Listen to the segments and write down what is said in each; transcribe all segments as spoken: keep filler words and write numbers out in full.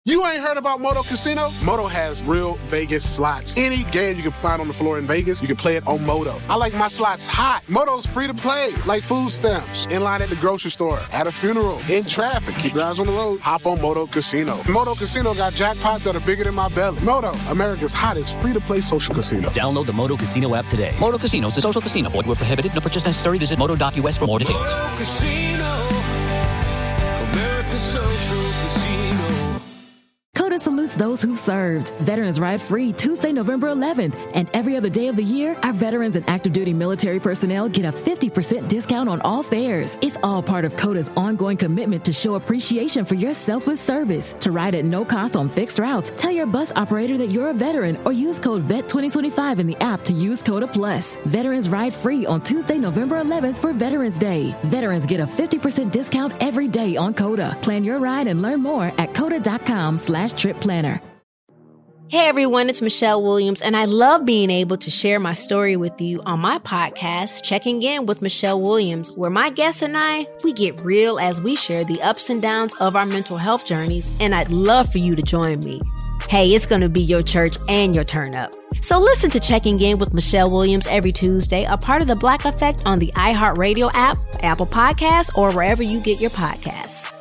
You ain't heard about Moto Casino? Moto has real Vegas slots. Any game you can find on the floor in Vegas, you can play it on Moto. I like my slots hot. Moto's free to play, like food stamps, in line at the grocery store, at a funeral, in traffic. Keep your eyes on the road. Hop on Moto Casino. Moto Casino got jackpots that are bigger than my belly. Moto, America's hottest free-to-play social casino. Download the Moto Casino app today. Moto Casino is a social casino. Void where prohibited. No purchase necessary. Visit moto dot U S for more details. Moto Casino, America's social casino. CODA salutes those who served. Veterans Ride Free Tuesday, November eleventh. And every other day of the year, our veterans and active duty military personnel get a fifty percent discount on all fares. It's all part of CODA's ongoing commitment to show appreciation for your selfless service. To ride at no cost on fixed routes, tell your bus operator that you're a veteran or use code V E T twenty twenty-five in the app to use CODA Plus. Veterans Ride Free on Tuesday, November eleventh for Veterans Day. Veterans get a fifty percent discount every day on CODA. Plan your ride and learn more at coda.com slash trip planner. Hey everyone, it's Michelle Williams, and I love being able to share my story with you on my podcast, Checking In with Michelle Williams, where my guests and I, we get real as we share the ups and downs of our mental health journeys, and I'd love for you to join me. Hey, it's going to be your church and your turn up. So listen to Checking In with Michelle Williams every Tuesday, a part of the Black Effect on the iHeartRadio app, Apple Podcasts, or wherever you get your podcasts.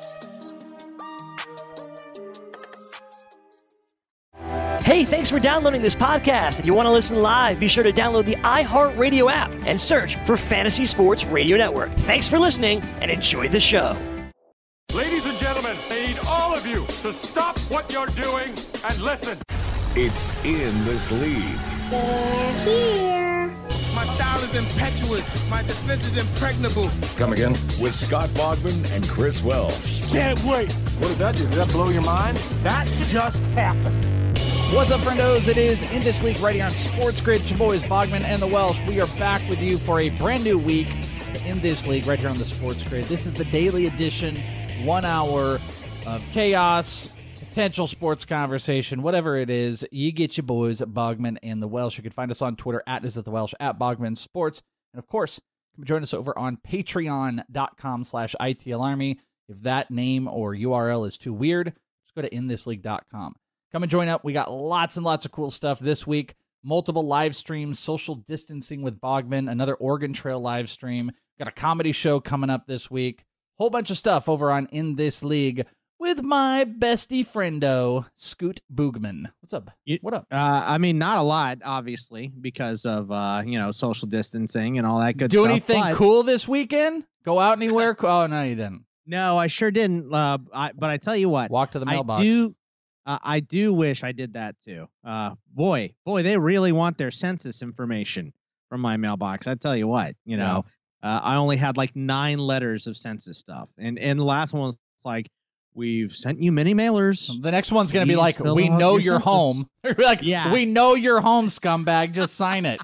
Hey, thanks for downloading this podcast. If you want to listen live, be sure to download the iHeartRadio app and search for Fantasy Sports Radio Network. Thanks for listening and enjoy the show. Ladies and gentlemen, I need all of you to stop what you're doing and listen. It's In This League. They're here. My style is impetuous. My defense is impregnable. Come again? With Scott Bogman and Chris Welsh. Can't wait. What does that do? Does that blow your mind? That just happened. What's up, friendos? It is In This League right here on Sports Grid. Your boys, Bogman and the Welsh. We are back with you for a brand new week In This League right here on the Sports Grid. This is the daily edition, one hour of chaos, potential sports conversation, whatever it is. You get your boys, Bogman and the Welsh. You can find us on Twitter at Is It The Welsh, at Bogman Sports. And, of course, you can join us over on patreon.com slash ITLArmy. If that name or U R L is too weird, just go to in this league dot com. Come and join up. We got lots and lots of cool stuff this week. Multiple live streams, social distancing with Bogman, another Oregon Trail live stream. Got a comedy show coming up this week. Whole bunch of stuff over on In This League with my bestie friendo, Scoot Boogman. What's up? You, what up? Uh, I mean, not a lot, obviously, because of, uh, you know, social distancing and all that good Do stuff. Do anything but... cool this weekend? Go out anywhere? Oh, no, you didn't. No, I sure didn't. Uh, I, but I tell you what. Walk to the mailbox. I do. Uh, I do wish I did that too. Uh, boy, boy, they really want their census information from my mailbox. I tell you what, you know, yeah. uh, I only had like nine letters of census stuff, and and the last one was like, "We've sent you many mailers." The next one's gonna Please be like, "We know your you're home." Like, yeah, we know you're home, scumbag. Just sign it.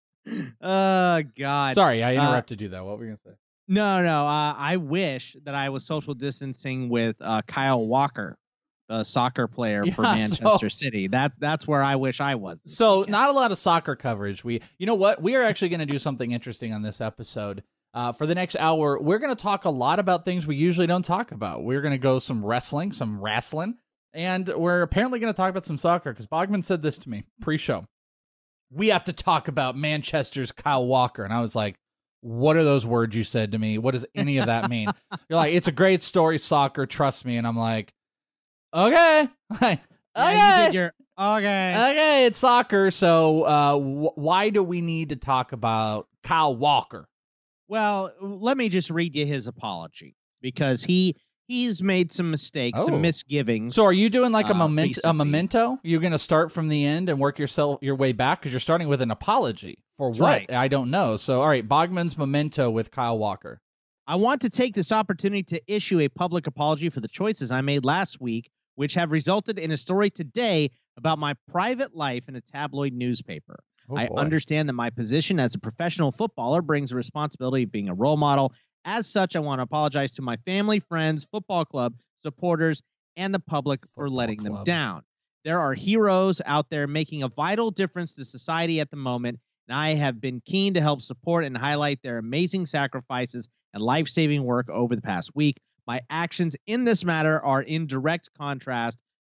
Oh God! Sorry, I interrupted uh, you though. What were you gonna say? No, no. Uh, I wish that I was social distancing with uh, Kyle Walker, a soccer player yeah, for Manchester so, City. That that's where I wish I was. So weekend. Not a lot of soccer coverage. We, you know what? We are actually going to do something interesting on this episode. Uh, for the next hour, we're going to talk a lot about things we usually don't talk about. We're going to go some wrestling, some wrestling, and we're apparently going to talk about some soccer because Bogman said this to me pre-show. We have to talk about Manchester's Kyle Walker. And I was like, what are those words you said to me? What does any of that mean? You're like, it's a great story, soccer, trust me. And I'm like, okay. okay. Yeah, you did your, okay. Okay, it's soccer. So uh, w- why do we need to talk about Kyle Walker? Well, let me just read you his apology because he he's made some mistakes, oh. some misgivings. So are you doing like a, uh, moment, a memento? You're going to start from the end and work yourself your way back because you're starting with an apology. For That's what? Right. I don't know. So, all right, Bogman's memento with Kyle Walker. I want to take this opportunity to issue a public apology for the choices I made last week, which have resulted in a story today about my private life in a tabloid newspaper. Oh, I boy. understand that my position as a professional footballer brings the responsibility of being a role model. As such, I want to apologize to my family, friends, football club, supporters, and the public football for letting club. them down. There are heroes out there making a vital difference to society at the moment, and I have been keen to help support and highlight their amazing sacrifices and life-saving work over the past week. My actions in this matter are in direct contrast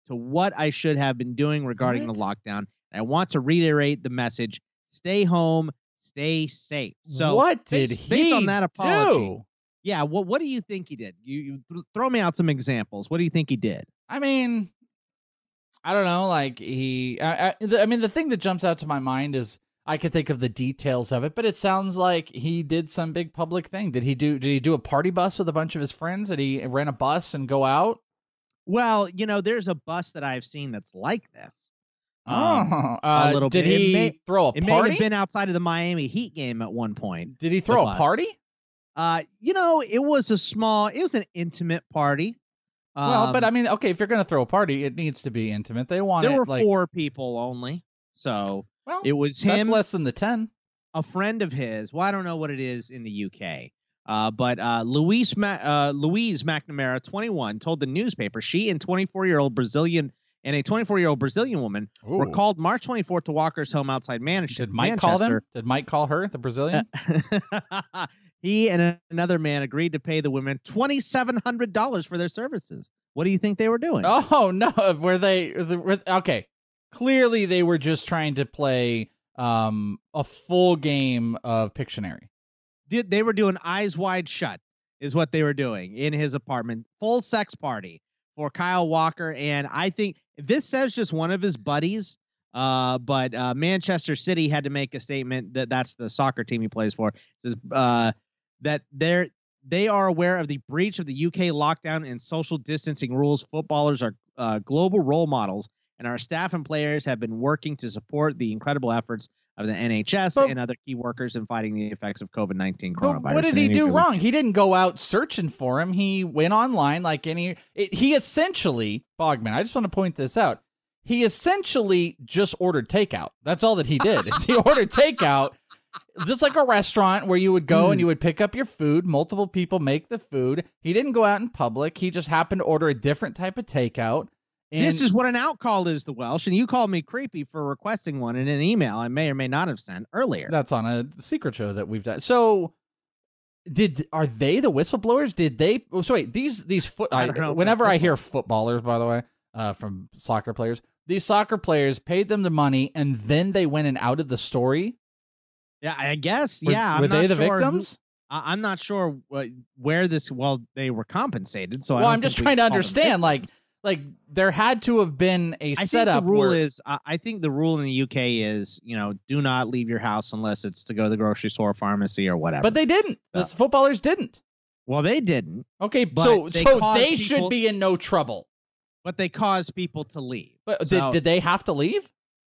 to what I should have been doing regarding What? the lockdown. And I want to reiterate the message: stay home, stay safe. So, what did based, he based on that apology, do? Yeah, what what do you think he did? You, you th- throw me out some examples. What do you think he did? I mean, I don't know. Like he, I, I, the, I mean, the thing that jumps out to my mind is I could think of the details of it, but it sounds like he did some big public thing. Did he do? Did he do a party bus with a bunch of his friends? Did he rent a bus and go out? Well, you know, there's a bus that I've seen that's like this. Oh, Um, uh, a little did bit. he It may, throw a it may party? have been outside of the Miami Heat game at one point. Did he the throw a bus. party? Uh, you know, it was a small, it was an intimate party. Um, Well, but I mean, okay, if you're going to throw a party, it needs to be intimate. They want there it were like four people only, so well, it was that's him, less than the ten. a friend of his. Well, I don't know what it is in the U K. Uh, but uh, Louise Ma- uh, Louise McNamara, twenty-one, told the newspaper she and twenty-four-year-old Brazilian and a twenty-four-year-old Brazilian woman Ooh. were called March twenty-fourth to Walker's home outside Manchester. Did Mike call them? Did Mike call her, the Brazilian? He and another man agreed to pay the women twenty-seven hundred dollars for their services. What do you think they were doing? Oh no, were they? Were, okay, clearly they were just trying to play um, a full game of Pictionary. Dude, they were doing eyes wide shut, is what they were doing in his apartment. Full sex party for Kyle Walker, and I think this says just one of his buddies. Uh, but uh, Manchester City had to make a statement that that's the soccer team he plays for. It says uh, that they're they are aware of the breach of the U K lockdown and social distancing rules. Footballers are uh, global role models, and our staff and players have been working to support the incredible efforts of the N H S But- and other key workers in fighting the effects of COVID nineteen But coronavirus. what did he And do it was- wrong? He didn't go out searching for him. He went online like any. It, he essentially, Bogman. I just want to point this out. He essentially just ordered takeout. That's all that he did. is he ordered takeout, just like a restaurant where you would go and you would pick up your food. Multiple people make the food. He didn't go out in public. He just happened to order a different type of takeout. And This is what an out call is, the Welsh, and you called me creepy for requesting one in an email I may or may not have sent earlier. That's on a secret show that we've done. So, did are they the whistleblowers? Did they? Oh, so wait, these these foot. I I, don't know if whenever they're I hear footballers, by the way, uh, from soccer players, these soccer players paid them the money and then they went and outed the story. Yeah, I guess. Were, yeah, I'm were not they the sure who- victims? I- I'm not sure what, where this. Well, they were compensated. So I well, don't I'm just think we trying to call them understand. Like, victims. like there had to have been a I setup. think the rule where, is. I I think the rule in the U K is, you know, do not leave your house unless it's to go to the grocery store, pharmacy, or whatever. but they didn't. The footballers didn't. well, they didn't. Okay, But so they so caused they should people- be in no trouble. But they caused people to leave. But So- did, did they have to leave?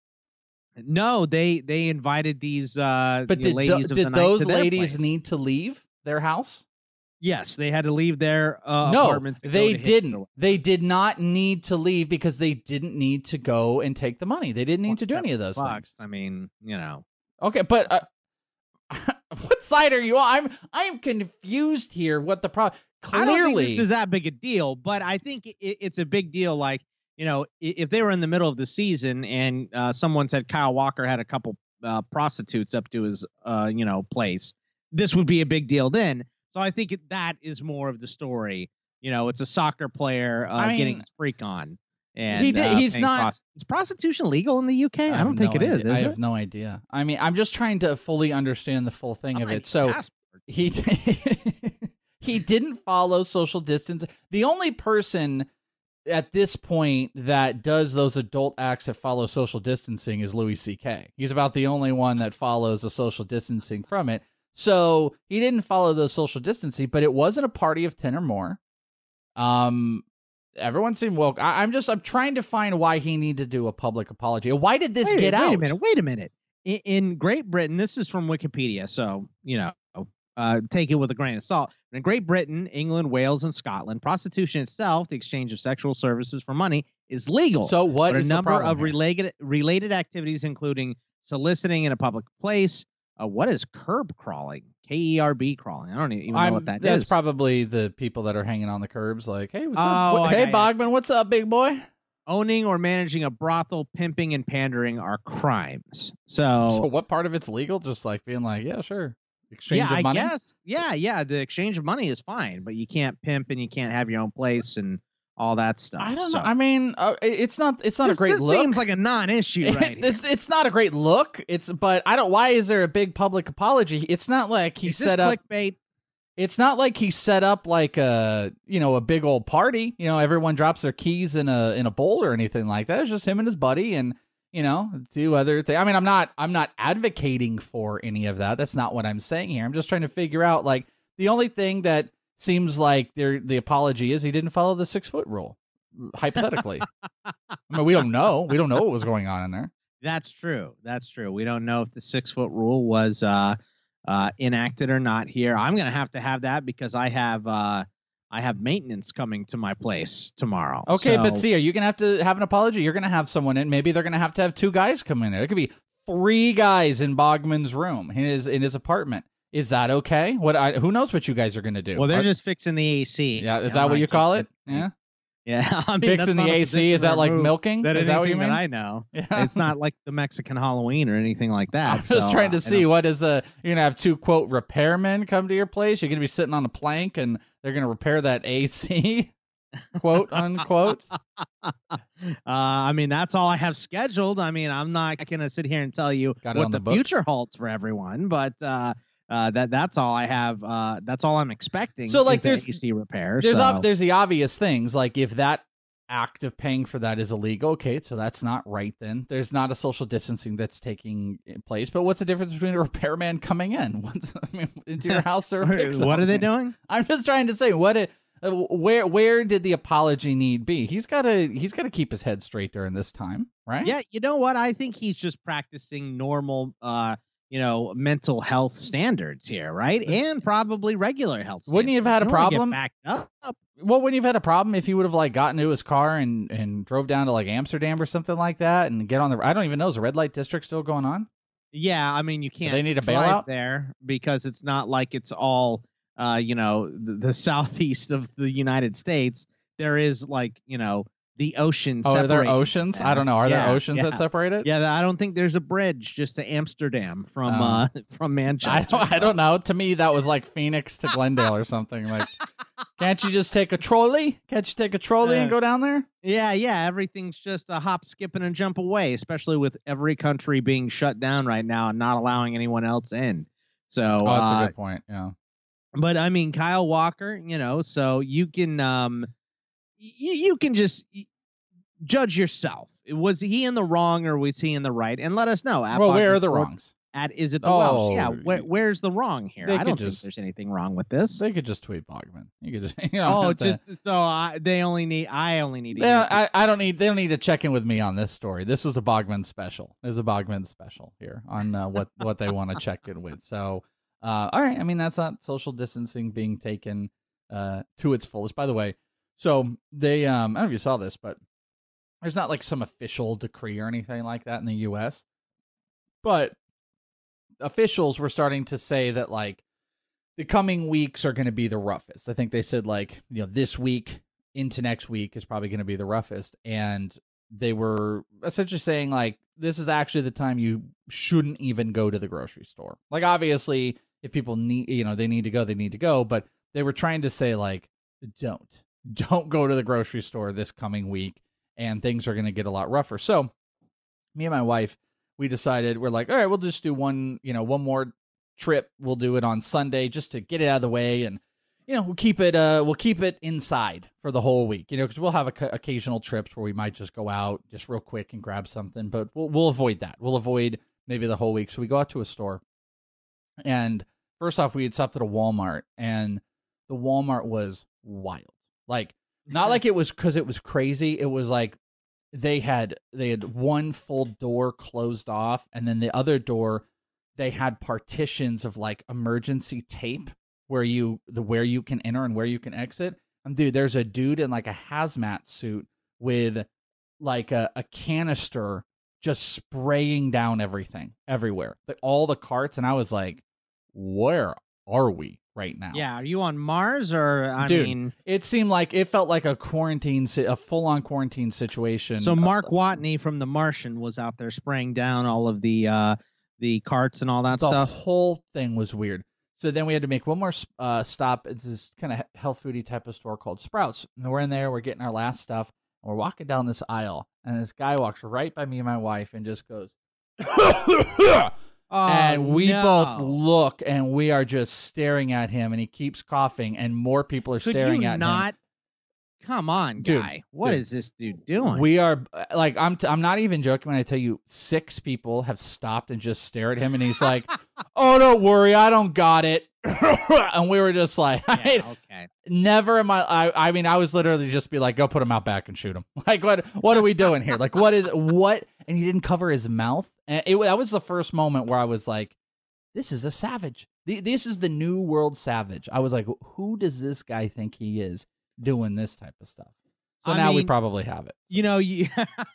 No, they they invited these uh But the did, ladies tho- of the did night those to their ladies place. need to leave their house? Yes, they had to leave their uh, No, apartment. to go they to his- didn't. They did not need to leave because they didn't need to go and take the money. They didn't need to do any of those Fuck, things. I mean, you know. Okay, but uh, what side are you on? I'm I'm confused here. What the problem? I don't think Clearly, this is that big a deal, but I think it, it's a big deal. Like, you know, i- if they were in the middle of the season and uh, someone said Kyle Walker had a couple uh, prostitutes up to his, uh, you know, place, this would be a big deal then. So I think it, that is more of the story. You know, it's a soccer player uh, I mean, getting his freak on. And he did- uh, he's paying not- prost- is prostitution legal in the U K? I, have don't think no it is. idea. is I it? have no idea. I mean, I'm just trying to fully understand the full thing I of might it. So ask for it. he he didn't follow social distance. The only person at this point that does those adult acts that follow social distancing is Louis C K. He's about the only one that follows the social distancing from it. So he didn't follow the social distancing, but it wasn't a party of ten or more. Um, everyone seemed woke. I, I'm just I'm trying to find why he needed to do a public apology. Why did this wait, get wait out? a minute. Wait a minute. In, in Great Britain, this is from Wikipedia, so you know, uh, take it with a grain of salt. In Great Britain, England, Wales, and Scotland, prostitution itself, the exchange of sexual services for money, is legal. So what but is a the number problem of here? related related activities, including soliciting in a public place. Uh, what is curb crawling? K E R B crawling. I don't even know I'm, what that that's is. probably the people that are hanging on the curbs like, hey, what's Oh, up? What- I- hey, I- Bogman, what's up, big boy? Owning or managing a brothel, pimping, and pandering are crimes. So what part of it's legal? Just like being like, yeah, sure. Exchange yeah, of money? I guess. Yeah, yeah. The exchange of money is fine, but you can't pimp and you can't have your own place and all that stuff. I don't so. know. I mean, uh, it's not it's not this, a great this look. Seems like a non-issue, right? it's it's not a great look. It's but I don't. Why is there a big public apology? It's not like he is set this up clickbait. It's not like he set up like a you know a big old party. You know, everyone drops their keys in a in a bowl or anything like that. It's just him and his buddy and. You know, do other things. I mean, I'm not, I'm not advocating for any of that. That's not what I'm saying here. I'm just trying to figure out, like, the only thing that seems like there, the apology is he didn't follow the six foot rule. Hypothetically, I mean, we don't know. We don't know what was going on in there. That's true. That's true. We don't know if the six foot rule was uh, uh, enacted or not here. I'm going to have to have that because I have. Uh, I have maintenance coming to my place tomorrow. Okay, so. but see, are you going to have to have an apology? You're going to have someone in. Maybe they're going to have to have two guys come in there. It could be three guys in Bogman's room, in his in his apartment. Is that okay? What? I, who knows what you guys are going to do? Well, they're are, just fixing the A C. Yeah, is that what you call it? Yeah. Yeah, I mean, fixing the A C. Is that like milking? That is that what you mean? That I know. Yeah. It's not like the Mexican Halloween or anything like that. I'm just so, trying to uh, see what is the. You're gonna have two quote repairmen come to your place. You're gonna be sitting on a plank and they're gonna repair that A C, quote unquote. uh, I mean, that's all I have scheduled. I mean, I'm not gonna sit here and tell you Got what the, the future holds for everyone, but. Uh, Uh, that that's all I have. Uh, that's all I'm expecting. So, like, is the there's A C repair. There's so. ob- there's the obvious things. Like, if that act of paying for that is illegal, okay, so that's not right. Then there's not a social distancing that's taking place. But what's the difference between a repairman coming in once I mean, into your house or fix What are they something? doing? I'm just trying to say what it. Uh, where where did the apology need be? He's got to he's got to keep his head straight during this time, right? Yeah, you know what? I think he's just practicing normal. Uh, you know, mental health standards here, right? And probably regular health standards. Wouldn't he have had a You don't wanna get problem? backed up. Well, wouldn't you have had a problem if he would have like gotten into his car and, and drove down to like Amsterdam or something like that and get on the? I don't even know. Is the red light district still going on? Yeah, I mean, you can't. Do they need a drive bailout there because it's not like it's all, uh, you know, the, the southeast of the United States. There is like, you know, the ocean. Oh, are there separating oceans? them. I don't know. Are Yeah, there oceans yeah. that separate it? Yeah, I don't think there's a bridge just to Amsterdam from Um, uh from Manchester. I don't, I don't know. To me, that was like Phoenix to Glendale or something. Like, can't you just take a trolley? Can't you take a trolley and Uh, go down there? Yeah, yeah, everything's just a hop, skip, and a jump away, especially with every country being shut down right now and not allowing anyone else in. So, Oh, that's uh, a good point. Yeah. but I mean, Kyle Walker, you know, so you can, um, y- you can just y- judge yourself. Was he in the wrong or was he in the right? And let us know. At Well, where Bogman are the Sports wrongs? At is it the Oh, Welsh? Yeah, where, where's the wrong here? They I could don't just- think there's anything wrong with this. They could just tweet Bogman. You could just, you know. Oh, have to- just so I, they only need. I only need. to They hear don't, I, I don't need. They don't need to check in with me on this story. This was a Bogman special. There's a Bogman special here on uh, what what they want to check in with. So, uh, all right. I mean, that's not social distancing being taken uh, to its fullest. By the way, so they. Um, I don't know if you saw this, but there's not like some official decree or anything like that in the U S, but officials were starting to say that like the coming weeks are going to be the roughest. I think they said like, you know, this week into next week is probably going to be the roughest. And they were essentially saying like, this is actually the time you shouldn't even go to the grocery store. Like, obviously if people need, you know, they need to go, they need to go. But they were trying to say like, don't, don't go to the grocery store this coming week and things are going to get a lot rougher. So me and my wife, we decided, we're like, all right, we'll just do one, you know, one more trip. We'll do it on Sunday just to get it out of the way. And, you know, we'll keep it, uh, we'll keep it inside for the whole week, you know, because we'll have a, occasional trips where we might just go out just real quick and grab something, but we'll, we'll avoid that. We'll avoid maybe the whole week. So we go out to a store and first off, we had stopped at a Walmart and the Walmart was wild. Like, not like it was because it was crazy. It was like, They had they had one full door closed off, and then the other door, they had partitions of like emergency tape where you the where you can enter and where you can exit. And dude, there's a dude in like a hazmat suit with like a, a canister just spraying down everything everywhere, like all the carts. And I was like, where are we right now? Yeah, are you on Mars or I Dude, mean? it seemed like it felt like a quarantine, si- a full-on quarantine situation. So Mark Watney from The Martian was out there spraying down all of the uh, the carts and all that the stuff. whole thing was weird. So then we had to make one more uh, stop. It's this kind of health foodie type of store called Sprouts. And we're in there. We're getting our last stuff. And we're walking down this aisle. And this guy walks right by me and my wife and just goes, oh, and we no. both look, and we are just staring at him. And he keeps coughing, and more people are Could staring you at not? him. Come on, Dude, guy. What dude. is this dude doing? We are like, I'm t- I'm not even joking when I tell you six people have stopped and just stare at him, and he's like, oh, don't worry, I don't got it. And we were just like, yeah, I, okay. never in my, I, I mean, I was literally just be like, go put him out back and shoot him. Like, what, what are we doing here? Like, what is, what? And he didn't cover his mouth. And it, that was the first moment where I was like, this is a savage. This is the new world savage. I was like, who does this guy think he is doing this type of stuff? So I now mean, we probably have it. You know, you,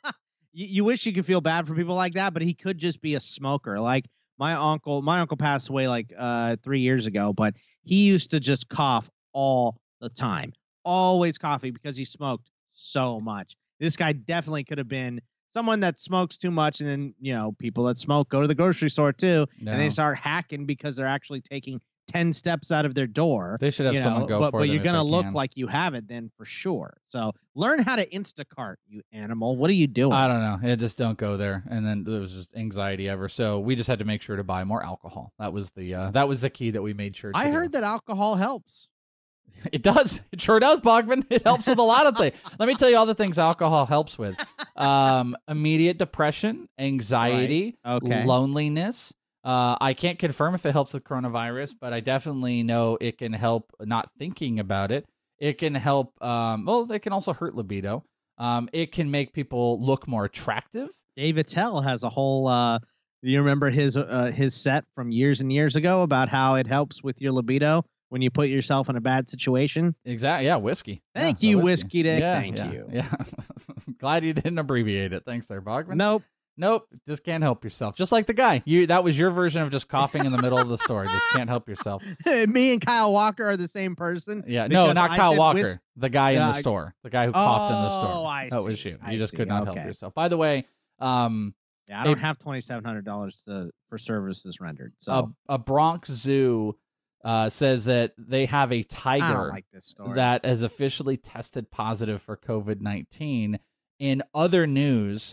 you you wish you could feel bad for people like that, but he could just be a smoker. Like my uncle, my uncle passed away like uh, three years ago, but he used to just cough all the time, always coughing because he smoked so much. This guy definitely could have been someone that smokes too much, and then, you know, people that smoke go to the grocery store too, No. and they start hacking because they're actually taking ten steps out of their door. They should have you someone know, go but, for but them you're if gonna they look can. like you have it then for sure. So learn how to Instacart, you animal. What are you doing? I don't know. It just don't go there. And then there was just anxiety ever. So we just had to make sure to buy more alcohol. That was the uh, that was the key that we made sure to I do. heard that alcohol helps. It does. It sure does, Bogman. It helps with a lot of things. Let me tell you all the things alcohol helps with. Um, immediate depression, anxiety, Right. Okay. loneliness. Uh, I can't confirm if it helps with coronavirus, but I definitely know it can help not thinking about it. It can help, um, well, it can also hurt libido. Um, it can make people look more attractive. Dave Attell has a whole, uh, you remember his uh, his set from years and years ago about how it helps with your libido when you put yourself in a bad situation? Exactly. Yeah, whiskey. Thank Yeah, you, the Whiskey Dick. Yeah, Thank yeah, you. Yeah. Glad you didn't abbreviate it. Thanks there, Bogman. Nope. Nope. Just can't help yourself. Just like the guy. You that was your version of just coughing in the middle of the story. Just can't help yourself. Me and Kyle Walker are the same person. Yeah. No, because not I Kyle said Walker. whis- the guy Yeah, in the I- store. The guy who coughed in the Oh, store. I that was see. you. I You just see. could not help Okay. yourself. By the way, um, Yeah, I don't a- have twenty-seven hundred dollars to for services rendered. So a, a Bronx Zoo uh, says that they have a I tiger don't like this story. that has officially tested positive for COVID nineteen. In other news,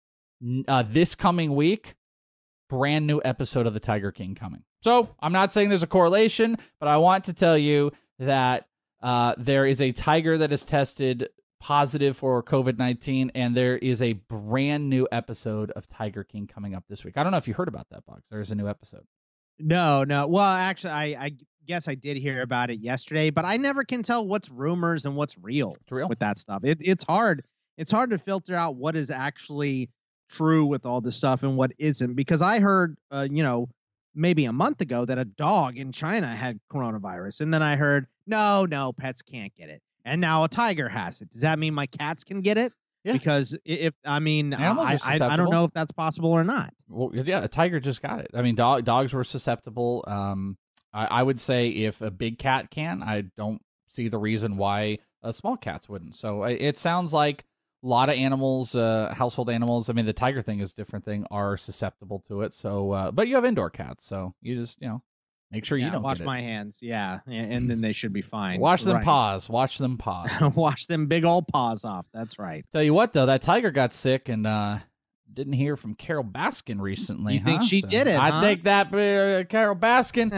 n- uh, this coming week, brand new episode of The Tiger King coming. So I'm not saying there's a correlation, but I want to tell you that uh, there is a tiger that is tested positive for COVID nineteen, and there is a brand new episode of Tiger King coming up this week. I don't know if you heard about that, Box. There's a new episode. No, no. Well, actually, I, I guess I did hear about it yesterday, but I never can tell what's rumors and what's real, It's real. with that stuff. It, it's hard. It's hard to filter out what is actually true with all this stuff and what isn't, because I heard, uh, you know, maybe a month ago that a dog in China had coronavirus, and then I heard, no, no, pets can't get it, and now a tiger has it. Does that mean my cats can get it? Yeah. Because i- if I mean, Animals I, are I, I don't susceptible. know if that's possible or not. Well, yeah, a tiger just got it. I mean, dog, dogs were susceptible. Um, I, I would say if a big cat can, I don't see the reason why uh, small cats wouldn't. So it, it sounds like a lot of animals, uh, household animals. I mean, the tiger thing is a different thing, are susceptible to it. So, uh, but you have indoor cats, so you just, you know, make sure Yeah, you don't wash get it. my hands, yeah, and, and then they should be fine. Wash them Right. paws. Wash them paws. Wash them big old paws off. That's right. Tell you what, though, that tiger got sick and uh, didn't hear from Carol Baskin recently. You think huh? she So did it, I huh? think that uh, Carol Baskin.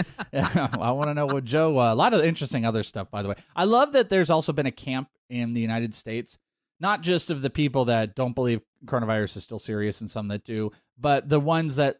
I want to know what Joe. Uh, a lot of interesting other stuff, by the way. I love that there's also been a camp in the United States, not just of the people that don't believe coronavirus is still serious and some that do, but the ones that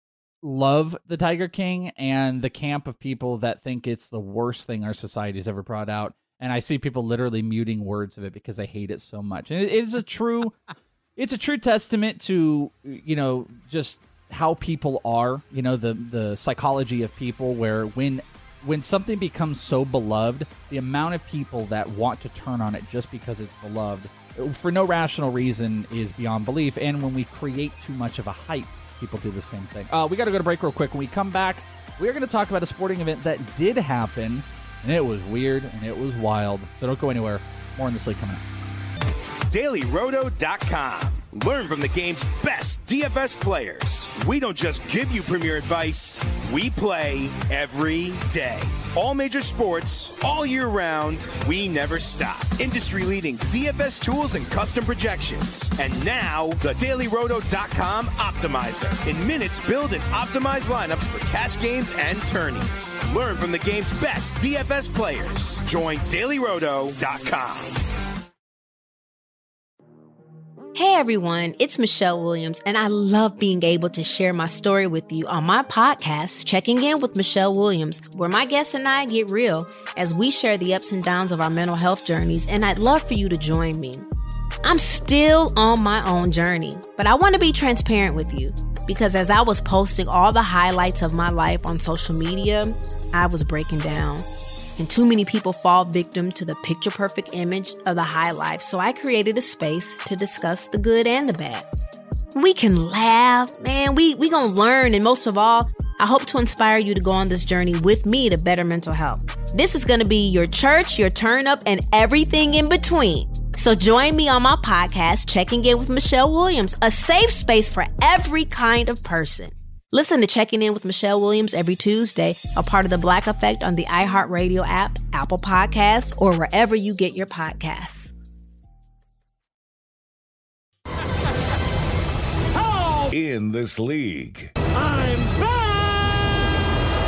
love the Tiger King, and the camp of people that think it's the worst thing our society's ever brought out. And I see people literally muting words of it because they hate it so much. And it is a true, it's a true testament to, you know, just how people are, you know, the, the psychology of people, where when, when something becomes so beloved, the amount of people that want to turn on it just because it's beloved for no rational reason is beyond belief. And when we create too much of a hype, people do the same thing. Uh, we got to go to break real quick. When we come back, we are going to talk about a sporting event that did happen, and it was weird and it was wild. So don't go anywhere. More in this league coming up. Daily Roto dot com. Learn from the game's best D F S players. We don't just give you premier advice, We play every day. All major sports, all year round, we never stop. Industry-leading D F S tools and custom projections. And now, the Daily Roto dot com Optimizer. In minutes, build and optimize lineups for cash games and tourneys. Learn from the game's best D F S players. Join Daily Roto dot com. Hey everyone, it's Michelle Williams, and I love being able to share my story with you on my podcast, Checking In with Michelle Williams, where my guests and I get real as we share the ups and downs of our mental health journeys, and I'd love for you to join me. I'm still on my own journey, but I want to be transparent with you because as I was posting all the highlights of my life on social media, I was breaking down. And too many people fall victim to the picture-perfect image of the high life, so I created a space to discuss the good and the bad. We can laugh, man, we we gonna learn, and most of all, I hope to inspire you to go on this journey with me to better mental health. This is gonna be your church, your turn-up, and everything in between. So join me on my podcast, Checking In with Michelle Williams, a safe space for every kind of person. Listen to Checking In with Michelle Williams every Tuesday, a part of the Black Effect on the iHeartRadio app, Apple Podcasts, or wherever you get your podcasts. In this league. I'm back!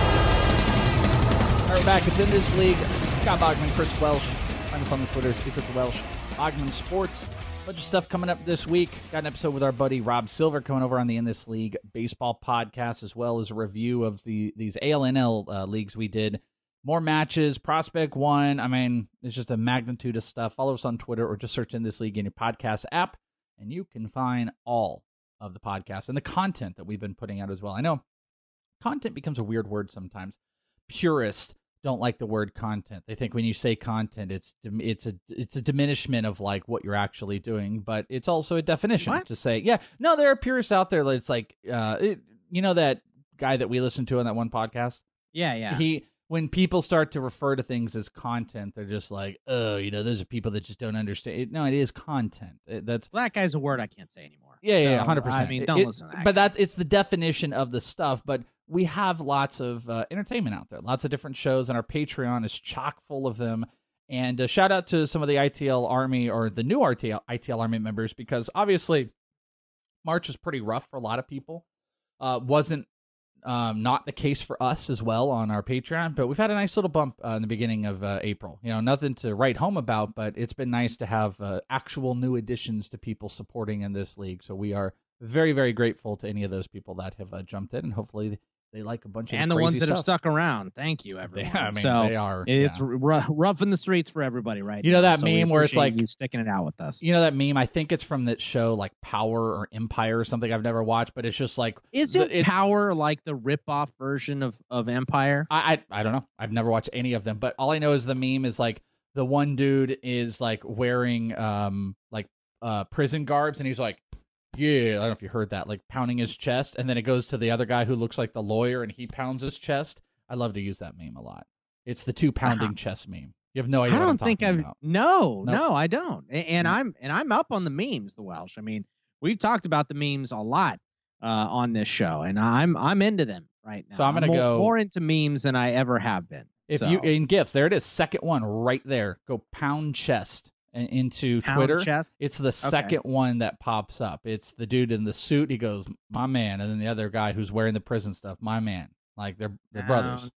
All right, back. It's In This League. Scott Bogman, Chris Welsh. Find us on the Twitters. Is it the Welsh? Bogman Sports. Bunch of stuff coming up this week. Got an episode with our buddy Rob Silver coming over on the In This League baseball podcast, as well as a review of the these A L N L uh, leagues we did. More matches, Prospect One. I mean, it's just a magnitude of stuff. Follow us on Twitter or just search In This League in your podcast app, and you can find all of the podcasts and the content that we've been putting out as well. I know content becomes a weird word sometimes. Purists don't like the word content. They think when you say content, it's it's a it's a diminishment of like what you're actually doing, but it's also a definition what? to say, yeah, no, there are purists out there that it's like, uh, it, you know, that guy that we listened to on that one podcast? Yeah, yeah. He, when people start to refer to things as content, they're just like, oh, you know, those are people that just don't understand. It, no, it is content. It, that's well, that guy's a word I can't say anymore. Yeah, so, yeah, one hundred percent. I mean, don't it, listen to that. But guy. that's it's the definition of the stuff, but we have lots of uh, entertainment out there, lots of different shows, and our Patreon is chock full of them. And uh, shout out to some of the I T L Army or the new I T L, I T L Army members, because obviously March is pretty rough for a lot of people. Uh, wasn't um, not the case for us as well on our Patreon, but we've had a nice little bump uh, in the beginning of uh, April. You know, nothing to write home about, but it's been nice to have uh, actual new additions to people supporting in this league. So we are very, very grateful to any of those people that have uh, jumped in, and hopefully they like a bunch of and the, the ones that stuff. have stuck around. Thank you, everyone. They, I mean, so they are. It's yeah. r- rough in the streets for everybody, right? You know now, that so meme where it's like you sticking it out with us. You know that meme? I think it's from that show like Power or Empire or something I've never watched, but it's just like is it, it Power like the rip-off version of of Empire? I, I I don't know. I've never watched any of them, but all I know is the meme is like the one dude is like wearing um like uh prison garbs, and he's like, yeah, I don't know if you heard that, like pounding his chest, and then it goes to the other guy who looks like the lawyer, and he pounds his chest. I love to use that meme a lot. It's the two pounding uh-huh. chest meme. You have no idea. I don't what I'm think I've about. no, nope. no, I don't. And nope. I'm and I'm up on the memes, the Welsh. I mean, we've talked about the memes a lot uh, on this show, and I'm I'm into them right now. So I'm gonna I'm more, go more into memes than I ever have been. If so. you in GIFs, there it is, second one right there. Go pound chest. Into Pound Twitter, chest? It's the second okay. one that pops up. It's the dude in the suit. He goes, "My man," and then the other guy who's wearing the prison stuff, "My man." Like they're they're Pound brothers.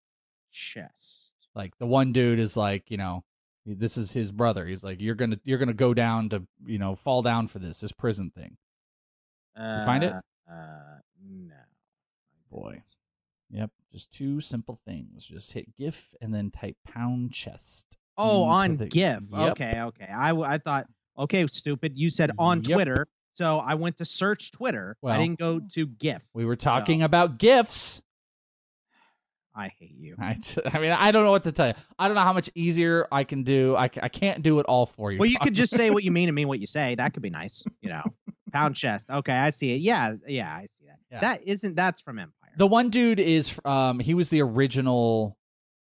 Chest. Like the one dude is like, you know, this is his brother. He's like, "You're gonna you're gonna go down to you know fall down for this this prison thing." Uh, you find it? Uh, no. Boy. Yep. Just two simple things. Just hit GIF and then type pound chest. Oh, on the, GIF. Yep. Okay, okay. I, I thought, okay, stupid. You said on yep. Twitter, so I went to search Twitter. Well, I didn't go to GIF. We were talking so. about GIFs. I hate you. I, I mean, I don't know what to tell you. I don't know how much easier I can do. I, I can't do it all for you. Well, you could just say what you mean and mean what you say. That could be nice. You know, pound chest. Okay, I see it. Yeah, yeah, I see that. Yeah. That isn't, that's from Empire. The one dude is, um, he was the original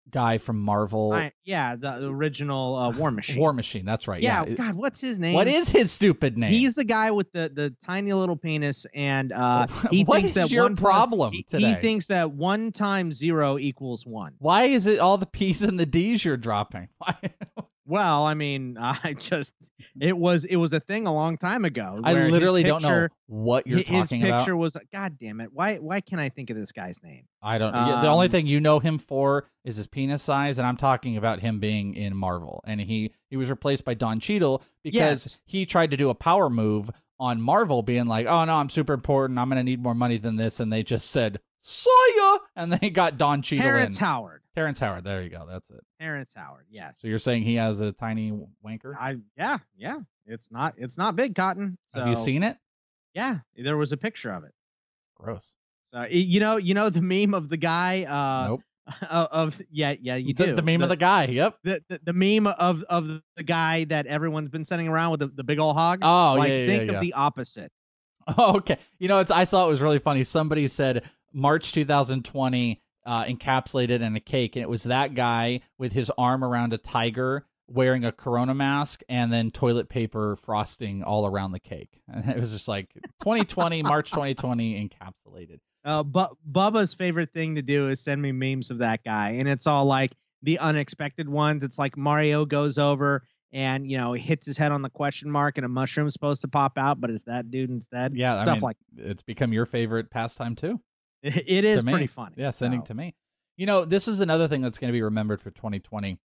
guy from Marvel. I, yeah, the, the original uh, War Machine. War Machine, that's right. Yeah, yeah. God, what's his name? What is his stupid name? He's the guy with the, the tiny little penis, and uh, he what thinks is that your one problem he, today? he thinks that one times zero equals one. Why is it all the P's and the D's you're dropping? Why? Well, I mean, I just it was it was a thing a long time ago. I where literally his don't know picture- what you're his talking about. His picture was, God damn it! Why why can't I think of this guy's name? I don't. Um, the only thing you know him for is his penis size, and I'm talking about him being in Marvel. And he he was replaced by Don Cheadle because Yes. he tried to do a power move on Marvel, being like, "Oh no, I'm super important. I'm going to need more money than this," and they just said, "See ya," and they got Don Cheadle Terrence in. Howard. Terrence Howard. There you go. That's it. Terrence Howard. Yes. So you're saying he has a tiny wanker? I yeah yeah. It's not it's not big, Cotton. So, Have you seen it? Yeah, there was a picture of it. Gross. So y- you know you know the meme of the guy. Uh, Nope. Of, of yeah yeah you The, do the meme of the guy. Yep. The, the the meme of of the guy that everyone's been sending around with the, the big old hog. Oh, like, yeah, yeah, think yeah. of the opposite. Oh, okay. You know, it's, I saw it was really funny. Somebody said March two thousand twenty uh, encapsulated in a cake, and it was that guy with his arm around a tiger wearing a Corona mask and then toilet paper frosting all around the cake. And it was just like twenty twenty, March twenty twenty encapsulated. Uh, but Bubba's favorite thing to do is send me memes of that guy, and it's all like the unexpected ones. It's like Mario goes over and you know he hits his head on the question mark, and a mushroom's supposed to pop out, but it's that dude instead. Yeah, stuff I mean, like it's become your favorite pastime too. it, it is to me. pretty funny. Yeah, sending so. to me. You know, this is another thing that's going to be remembered for twenty twenty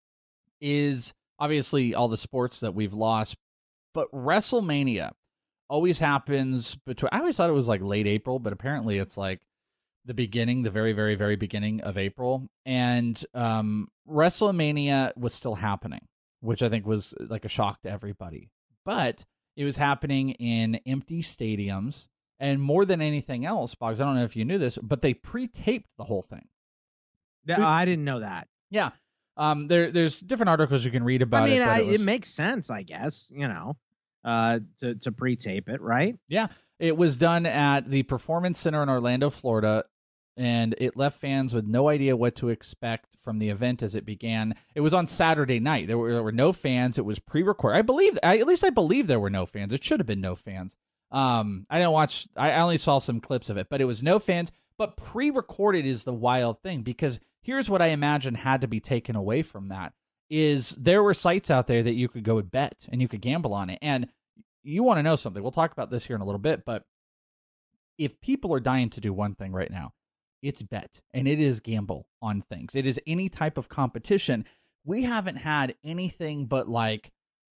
is obviously all the sports that we've lost, but WrestleMania always happens between, I always thought it was like late April, but apparently it's like the beginning, the very, very, very beginning of April. And um, WrestleMania was still happening, which I think was like a shock to everybody. But it was happening in empty stadiums. And more than anything else, Boggs, I don't know if you knew this, but they pre-taped the whole thing. Th- I didn't know that. Yeah. Um, there, there's different articles you can read about I mean, it. I, it, was, it makes sense, I guess. You know, uh, to to pre-tape it, right? Yeah, it was done at the Performance Center in Orlando, Florida, and it left fans with no idea what to expect from the event as it began. It was on Saturday night. There were there were no fans. It was pre-recorded. I believe, I, at least I believe there were no fans. It should have been no fans. Um, I didn't watch. I only saw some clips of it, but it was no fans. But pre-recorded is the wild thing, because here's what I imagine had to be taken away from that is there were sites out there that you could go and bet and you could gamble on it. And you want to know something. We'll talk about this here in a little bit, but if people are dying to do one thing right now, it's bet, and it is gamble on things. It is any type of competition. We haven't had anything but like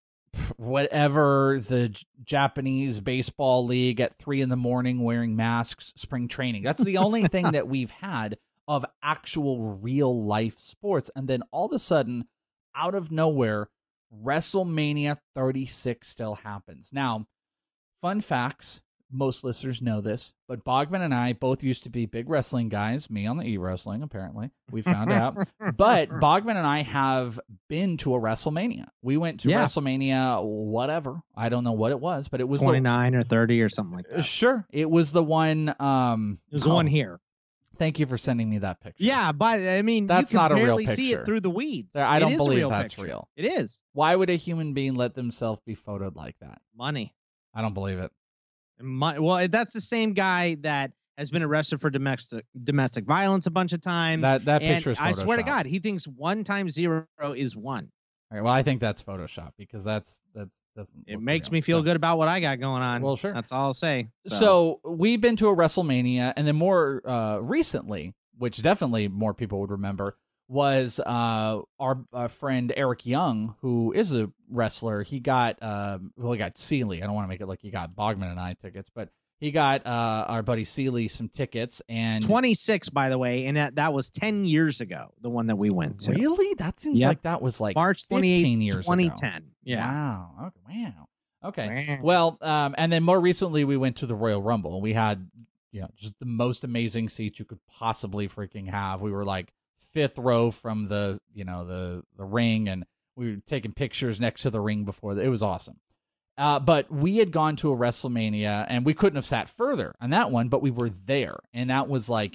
whatever the J- Japanese baseball league at three in the morning wearing masks, spring training. That's the only thing that we've had of actual real life sports. And then all of a sudden, out of nowhere, WrestleMania thirty-six still happens. Now, fun facts, most listeners know this, but Bogman and I both used to be big wrestling guys, me on the e-wrestling, apparently. We found out. But Bogman and I have been to a WrestleMania. We went to Yeah. WrestleMania, whatever. I don't know what it was, but it was twenty-nine or thirty or something like the, that. Sure. It was the one. Um, There's one here. Thank you for sending me that picture. Yeah, but I mean, That's you can not a real barely see picture. it through the weeds. I It don't is a believe real that's picture. real. It is. Why would a human being let themselves be photoed like that? Money. I don't believe it. Mon- well, that's the same guy that has been arrested for domestic domestic violence a bunch of times. That that and picture is I swear to Photoshopped. God, he thinks one times zero is one. All right, well, I think that's Photoshop because that's that's doesn't. It look makes real. me feel So- good about what I got going on. Well, sure. That's all I'll say. So. we've been to a WrestleMania, and then more uh, recently, which definitely more people would remember, was uh, our uh, friend Eric Young, who is a wrestler. He got uh, well, he got Seeley. I don't want to make it like he got Bogman and I tickets, but he got uh, our buddy Seeley some tickets. And twenty-six, by the way, and that, that was ten years ago. The one that we went to. Really? That seems Yep. like that was like March fifteen twenty-eighth, years twenty ago. ten. Yeah. Wow. Okay. Wow. Okay. Wow. Well, um, and then more recently we went to the Royal Rumble, and we had, you know, just the most amazing seats you could possibly freaking have. We were like fifth row from the, you know, the the ring, and we were taking pictures next to the ring before. The, it was awesome. Uh, but we had gone to a WrestleMania, and we couldn't have sat further on that one, but we were there, and that was like,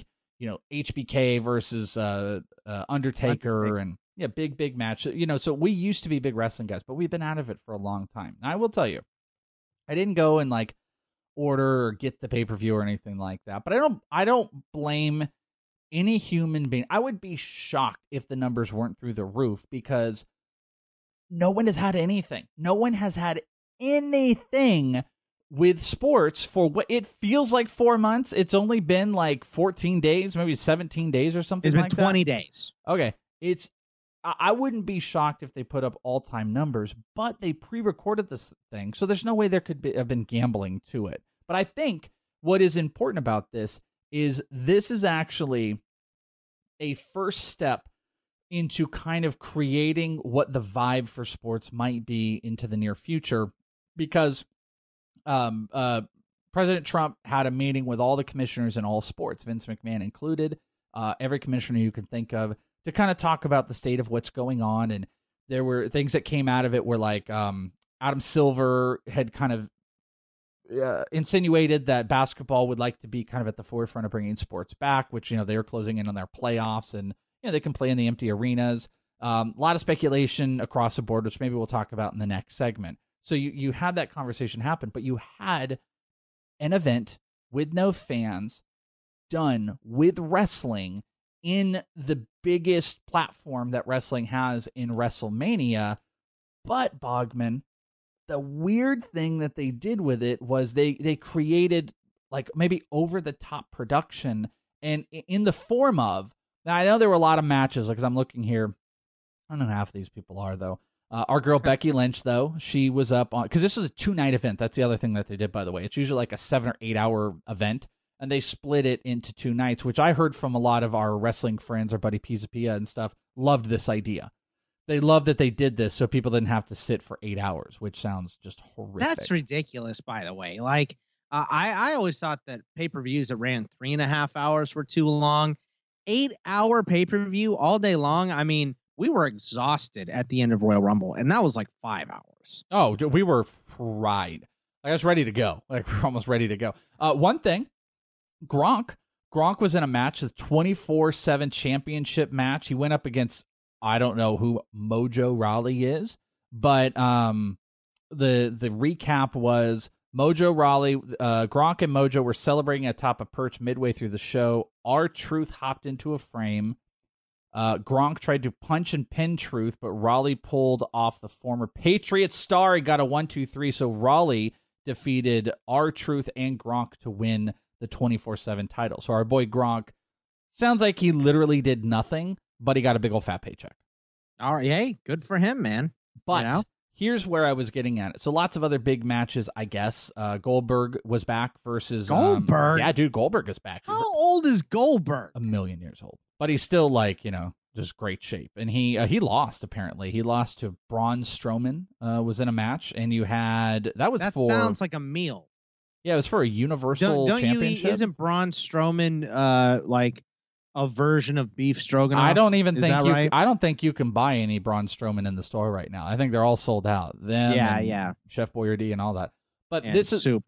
you know, H B K versus uh, uh, Undertaker, Undertaker and yeah, big big match. You know, so we used to be big wrestling guys, but we've been out of it for a long time. Now, I will tell you, I didn't go and like order or get the pay per view or anything like that, but I don't I don't blame any human being. I would be shocked if the numbers weren't through the roof because no one has had anything. No one has had anything with sports for what it feels like four months. It's only been like fourteen days, maybe seventeen days or something like that. It's been twenty days. Okay. It's, I wouldn't be shocked if they put up all-time numbers, but they pre-recorded this thing, so there's no way there could be, have been gambling to it. But I think what is important about this is this is actually a first step into kind of creating what the vibe for sports might be into the near future, because um, uh, President Trump had a meeting with all the commissioners in all sports, Vince McMahon included, uh, every commissioner you can think of, to kind of talk about the state of what's going on. And there were things that came out of it where like um, Adam Silver had kind of Uh, insinuated that basketball would like to be kind of at the forefront of bringing sports back, which, you know, they were closing in on their playoffs and, you know, they can play in the empty arenas. Um, a lot of speculation across the board, which maybe we'll talk about in the next segment. So you, you had that conversation happen, but you had an event with no fans done with wrestling in the biggest platform that wrestling has in WrestleMania. But Bogman, the weird thing that they did with it was they, they created like maybe over the top production and in the form of, now I know there were a lot of matches because I'm looking here. I don't know who half of these people are though. Uh, our girl Becky Lynch though, she was up on, cause this is a two night event. That's the other thing that they did, by the way. It's usually like a seven or eight hour event and they split it into two nights, which I heard from a lot of our wrestling friends, our buddy Pizza Pia and stuff, loved this idea. They love that they did this so people didn't have to sit for eight hours, which sounds just horrific. That's ridiculous, by the way. Like, uh, I, I always thought that pay-per-views that ran three and a half hours were too long. Eight-hour pay-per-view all day long. I mean, we were exhausted at the end of Royal Rumble, and that was like five hours. Oh, we were fried. Like, I was ready to go. Like, we we're almost ready to go. Uh, one thing, Gronk. Gronk was in a match, the twenty-four seven championship match. He went up against, I don't know who Mojo Rawley is, but um, the the recap was Mojo Rawley, uh, Gronk and Mojo were celebrating atop a perch midway through the show. R-Truth hopped into a frame. Uh, Gronk tried to punch and pin Truth, but Rawley pulled off the former Patriot star. He got a one two three, so Rawley defeated R-Truth and Gronk to win the twenty-four seven title. So our boy Gronk, sounds like he literally did nothing, but he got a big old fat paycheck. All right, hey, good for him, man. But you know? Here's where I was getting at it. So lots of other big matches, I guess. Uh, Goldberg was back versus Goldberg. Um, yeah, dude, Goldberg is back. How old is Goldberg? A million years old, but he's still like, you know, just great shape. And he uh, he lost apparently. He lost to Braun Strowman. Uh, was in a match, and you had that was that for sounds like a meal. Yeah, it was for a Universal don't, don't Championship. You, isn't Braun Strowman uh like a version of beef stroganoff? I don't even Is think that you. right? I don't think you can buy any Braun Strowman in the store right now. I think they're all sold out. Them, Yeah, and yeah. Chef Boyardee and all that. But And this is soup.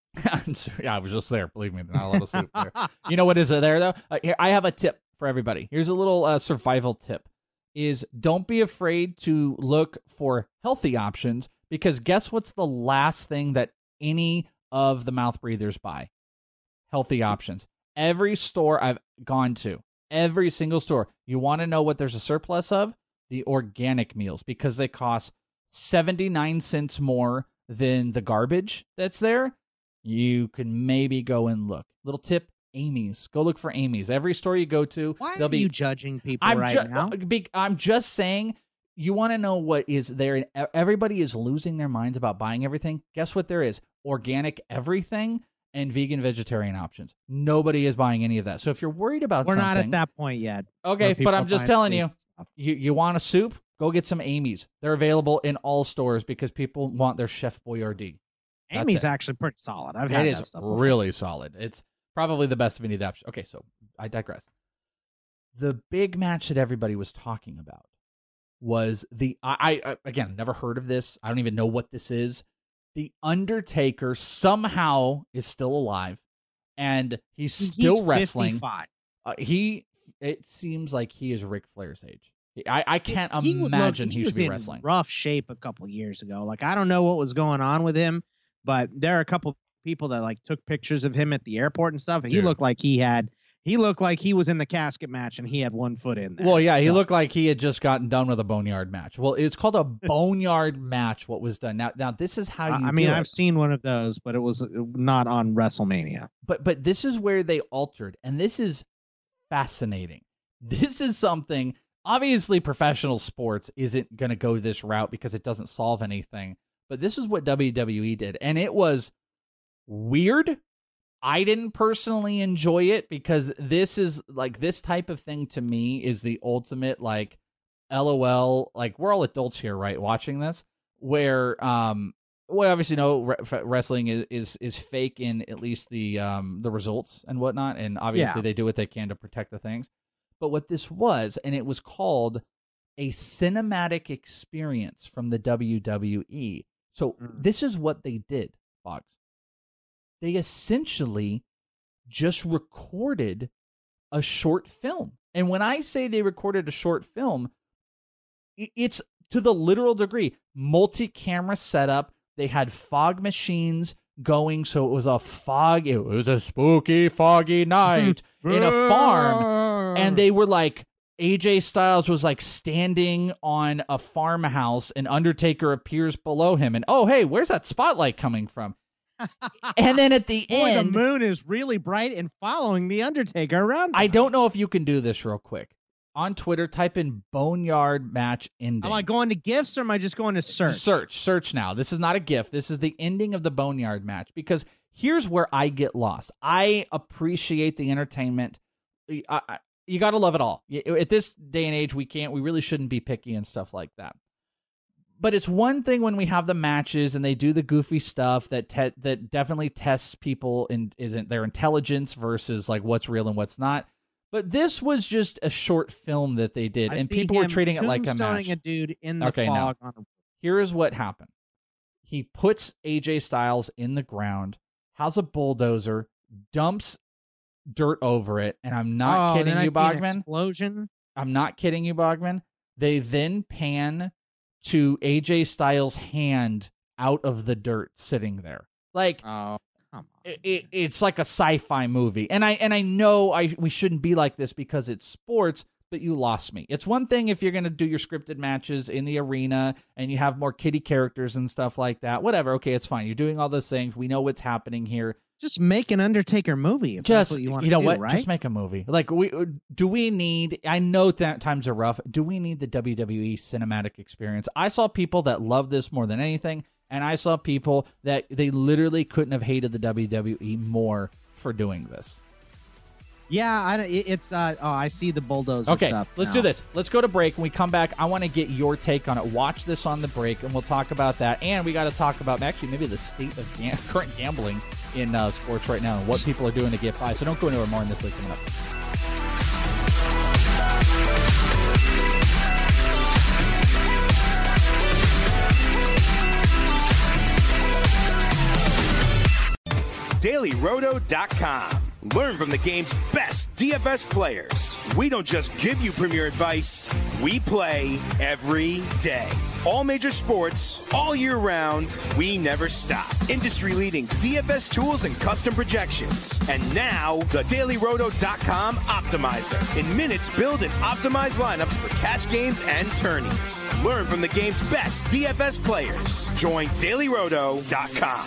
yeah, I was just there. Believe me, not a lot of soup there. You know what is there though? Uh, here, I have a tip for everybody. Here's a little uh, survival tip: is don't be afraid to look for healthy options, because guess what's the last thing that any of the mouth breathers buy? Healthy options. Every store I've gone to, every single store, you want to know what there's a surplus of? The organic meals, because they cost seventy-nine cents more than the garbage that's there. You can maybe go and look. Little tip, Amy's. Go look for Amy's. Every store you go to, Why they'll are be you judging people I'm right ju- now? be- I'm just saying, you want to know what is there. And e- everybody is losing their minds about buying everything. Guess what there is? Organic everything and vegan vegetarian options. Nobody is buying any of that. So if you're worried about We're something, not at that point yet. okay, where but people I'm just find telling food you, and stuff. you, you want a soup? Go get some Amy's. They're available in all stores because people want their Chef Boyardee. That's Amy's it. actually pretty solid. I've It had is that stuff before. really solid. It's probably the best of any of the options. Okay, so I digress. The big match that everybody was talking about was the I, I again never heard of this. I don't even know what this is. The Undertaker somehow is still alive, and he's still He's wrestling. fifty-five. Uh, he, it seems like he is Ric Flair's age. I, I can't he imagine look, he, he should was be in wrestling. Rough shape a couple years ago. Like I don't know what was going on with him, but there are a couple people that like took pictures of him at the airport and stuff. And he Dude. looked like he had. He looked like he was in the casket match and he had one foot in there. Well, yeah, he so. looked like he had just gotten done with a boneyard match. Well, it's called a boneyard match. What was done now? Now this is how you. I mean, do I've it. seen one of those, but it was not on WrestleMania. But but this is where they altered, and this is fascinating. This is something. Obviously, professional sports isn't going to go this route because it doesn't solve anything. But this is what W W E did, and it was weird. I didn't personally enjoy it because this is like this type of thing to me is the ultimate like LOL. Like we're all adults here, right? Watching this, where um, well, obviously, no re- wrestling is, is is fake in at least the um the results and whatnot, and obviously Yeah. they do what they can to protect the things. But what this was, and it was called a cinematic experience from the W W E. So Mm. this is what they did, Fox. They essentially just recorded a short film. And when I say they recorded a short film, i- it's to the literal degree. Multi-camera setup. They had fog machines going, so it was a fog. It was a spooky, foggy night in a farm. And they were like, A J Styles was like standing on a farmhouse, and Undertaker appears below him. And oh, hey, where's that spotlight coming from? And then at the Boy, end, the moon is really bright and following the Undertaker around. I don't know if you can do this real quick. On Twitter, type in boneyard match ending. Am I going to gifts or am I just going to search? Search, search now. This is not a gift. This is the ending of the boneyard match, because here's where I get lost. I appreciate the entertainment. I, I, you got to love it all. At this day and age, we can't, we really shouldn't be picky and stuff like that. But it's one thing when we have the matches and they do the goofy stuff that te- that definitely tests people and isn't their intelligence versus like what's real and what's not. But this was just a short film that they did, I and see people were him treating it like a match. tombstoning a dude in the Okay, now, fog. On a... Here is what happened. He puts A J Styles in the ground, has a bulldozer, dumps dirt over it, and I'm not oh, kidding then you, I see an Bogman. Explosion. I'm not kidding you, Bogman. They then pan to A J Styles' hand out of the dirt sitting there. Like, oh, come on. It, it, it's like a sci-fi movie. And I and I know I we shouldn't be like this because it's sports, but you lost me. It's one thing if you're going to do your scripted matches in the arena and you have more kiddie characters and stuff like that. Whatever, okay, it's fine. You're doing all those things. We know what's happening here. Just make an Undertaker movie if Just, that's what you want you know to do, what? right? Just make a movie. Like, we do we need? I know that times are rough. Do we need the W W E cinematic experience? I saw people that love this more than anything, and I saw people that they literally couldn't have hated the W W E more for doing this. Yeah, I, it- it's. Uh, oh, I see the bulldozer Okay, stuff let's now. do this. Let's go to break. When we come back, I want to get your take on it. Watch this on the break, and we'll talk about that. And we got to talk about actually maybe the state of ga- current gambling in uh, sports right now and what people are doing to get by. So don't go anywhere more on this league coming up. Daily Roto dot com. Learn from the game's best D F S players. We don't just give you premier advice, we play every day. All major sports, all year round, we never stop. Industry-leading D F S tools and custom projections. And now, the Daily Roto dot com Optimizer. In minutes, build and optimize lineups for cash games and tourneys. Learn from the game's best D F S players. Join Daily Roto dot com.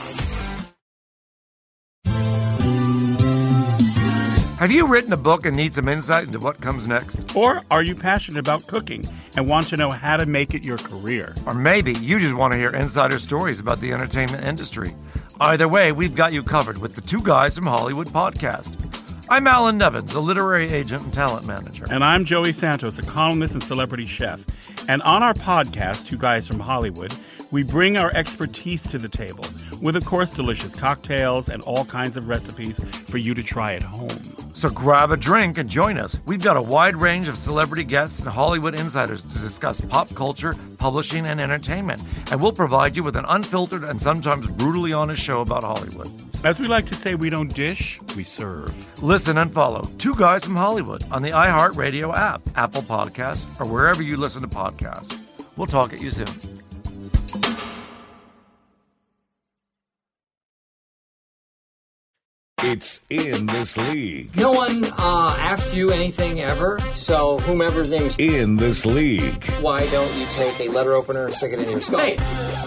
Have you written a book and need some insight into what comes next? Or are you passionate about cooking and want to know how to make it your career? Or maybe you just want to hear insider stories about the entertainment industry. Either way, we've got you covered with the Two Guys from Hollywood podcast. I'm Alan Nevins, a literary agent and talent manager. And I'm Joey Santos, a columnist and celebrity chef. And on our podcast, Two Guys from Hollywood, we bring our expertise to the table with, of course, delicious cocktails and all kinds of recipes for you to try at home. So grab a drink and join us. We've got a wide range of celebrity guests and Hollywood insiders to discuss pop culture, publishing, and entertainment. And we'll provide you with an unfiltered and sometimes brutally honest show about Hollywood. As we like to say, we don't dish, we serve. Listen and follow Two Guys from Hollywood on the iHeartRadio app, Apple Podcasts, or wherever you listen to podcasts. We'll talk at you soon. It's In This League. No one uh, asked you anything ever, so whomever's name is In This League. Why don't you take a letter opener and stick it in your skull? Hey,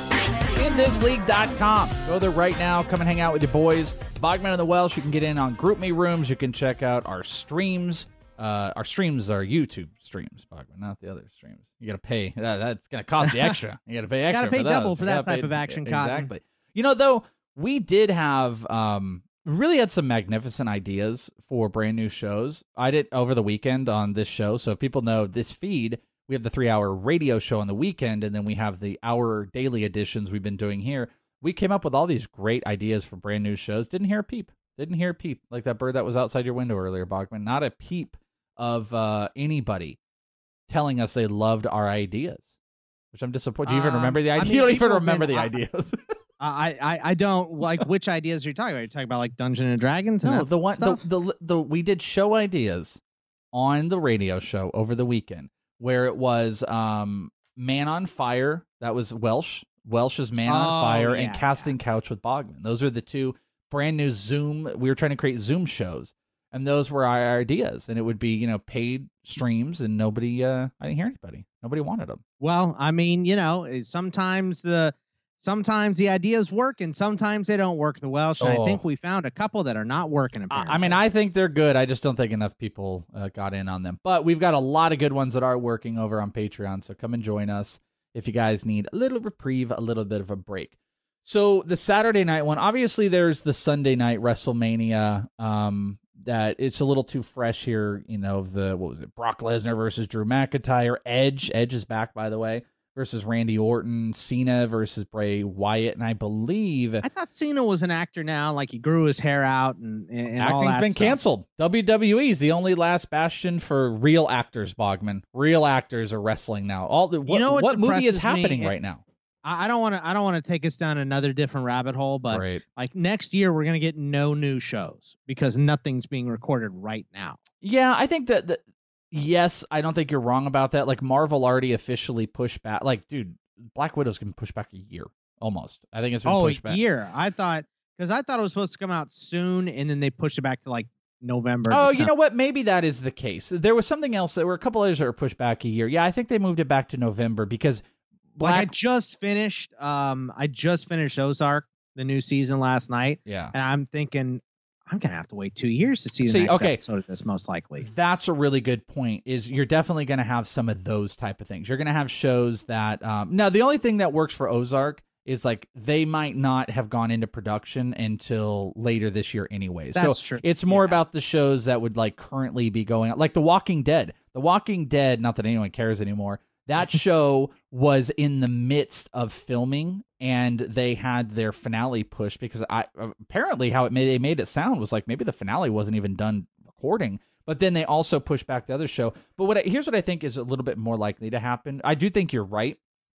in this league dot com. Go there right now. Come and hang out with your boys. Bogman and the Welsh. You can get in on GroupMe rooms. You can check out our streams. Uh, our streams are YouTube streams, Bogman, not the other streams. You got to pay. That, that's going to cost you extra. You got to pay extra. Got to pay for double those. for You that gotta type pay, of action, exactly. Cotton. Exactly. You know, though, we did have um, really had some magnificent ideas for brand new shows. I did over the weekend on this show. So if people know this feed, we have the three-hour radio show on the weekend, and then we have the hour daily editions we've been doing here. We came up with all these great ideas for brand new shows. Didn't hear a peep. Didn't hear a peep. Like that bird that was outside your window earlier, Bogman. Not a peep of uh, anybody telling us they loved our ideas, which I'm disappointed. Do you even Um, remember the I idea? mean, you don't people even have remember been- the I- ideas. I, I I don't like which ideas you're talking about. You're talking about like Dungeons and Dragons. And No, that the one, the, stuff? the the we did show ideas on the radio show over the weekend, where it was um, Man on Fire. That was Welsh. Welsh's Man Oh, on Fire yeah, and Casting Couch with Bogman. Those are the two brand new Zoom. We were trying to create Zoom shows, and those were our ideas. And it would be, you know, paid streams, and nobody. Uh, I didn't hear anybody. Nobody wanted them. Well, I mean, you know, sometimes the sometimes the ideas work and sometimes they don't work the Welsh. And Oh. I think we found a couple that are not working. Apparently. I mean, I think they're good. I just don't think enough people uh, got in on them. But we've got a lot of good ones that are working over on Patreon. So come and join us if you guys need a little reprieve, a little bit of a break. So the Saturday night one, obviously there's the Sunday night WrestleMania. Um, that it's a little too fresh here. You know, the what was it? Brock Lesnar versus Drew McIntyre. Edge, Edge is back, by the way, versus Randy Orton. Cena versus Bray Wyatt, and I believe I thought Cena was an actor now. Like he grew his hair out and, and all acting's that been stuff. canceled. W W E is the only last bastion for real actors, Bogman. Real actors are wrestling now. All the, what, You know what what movie is depresses me? happening right now? I I don't want to. I don't want to take us down another different rabbit hole, but Right. like next year we're gonna get no new shows because nothing's being recorded right now. Yeah, I think that, that yes, I don't think you're wrong about that. Like Marvel already officially pushed back. Like, dude, Black Widow's been pushed back a year almost. I think it's been Oh, pushed a back. year. I thought because I thought it was supposed to come out soon, and then they pushed it back to like November. Oh, you December. know what? Maybe that is the case. There was something else. There were a couple others that were pushed back a year. Yeah, I think they moved it back to November because Black. Like I just finished. Um, I just finished Ozark, the new season last night. Yeah. and I'm thinking I'm gonna have to wait two years to see the See, next okay. episode of this, most likely. That's a really good point. Is you're definitely going to have some of those type of things. You're going to have shows that um, now the only thing that works for Ozark is like they might not have gone into production until later this year anyway. That's so true. It's more about the shows that would like currently be going on, like The Walking Dead. The Walking Dead, not that anyone cares anymore. That show was in the midst of filming, and they had their finale pushed because I apparently how it made they made it sound was like maybe the finale wasn't even done recording. But then they also pushed back the other show. But what I, here's what I think is a little bit more likely to happen. I do think you're right.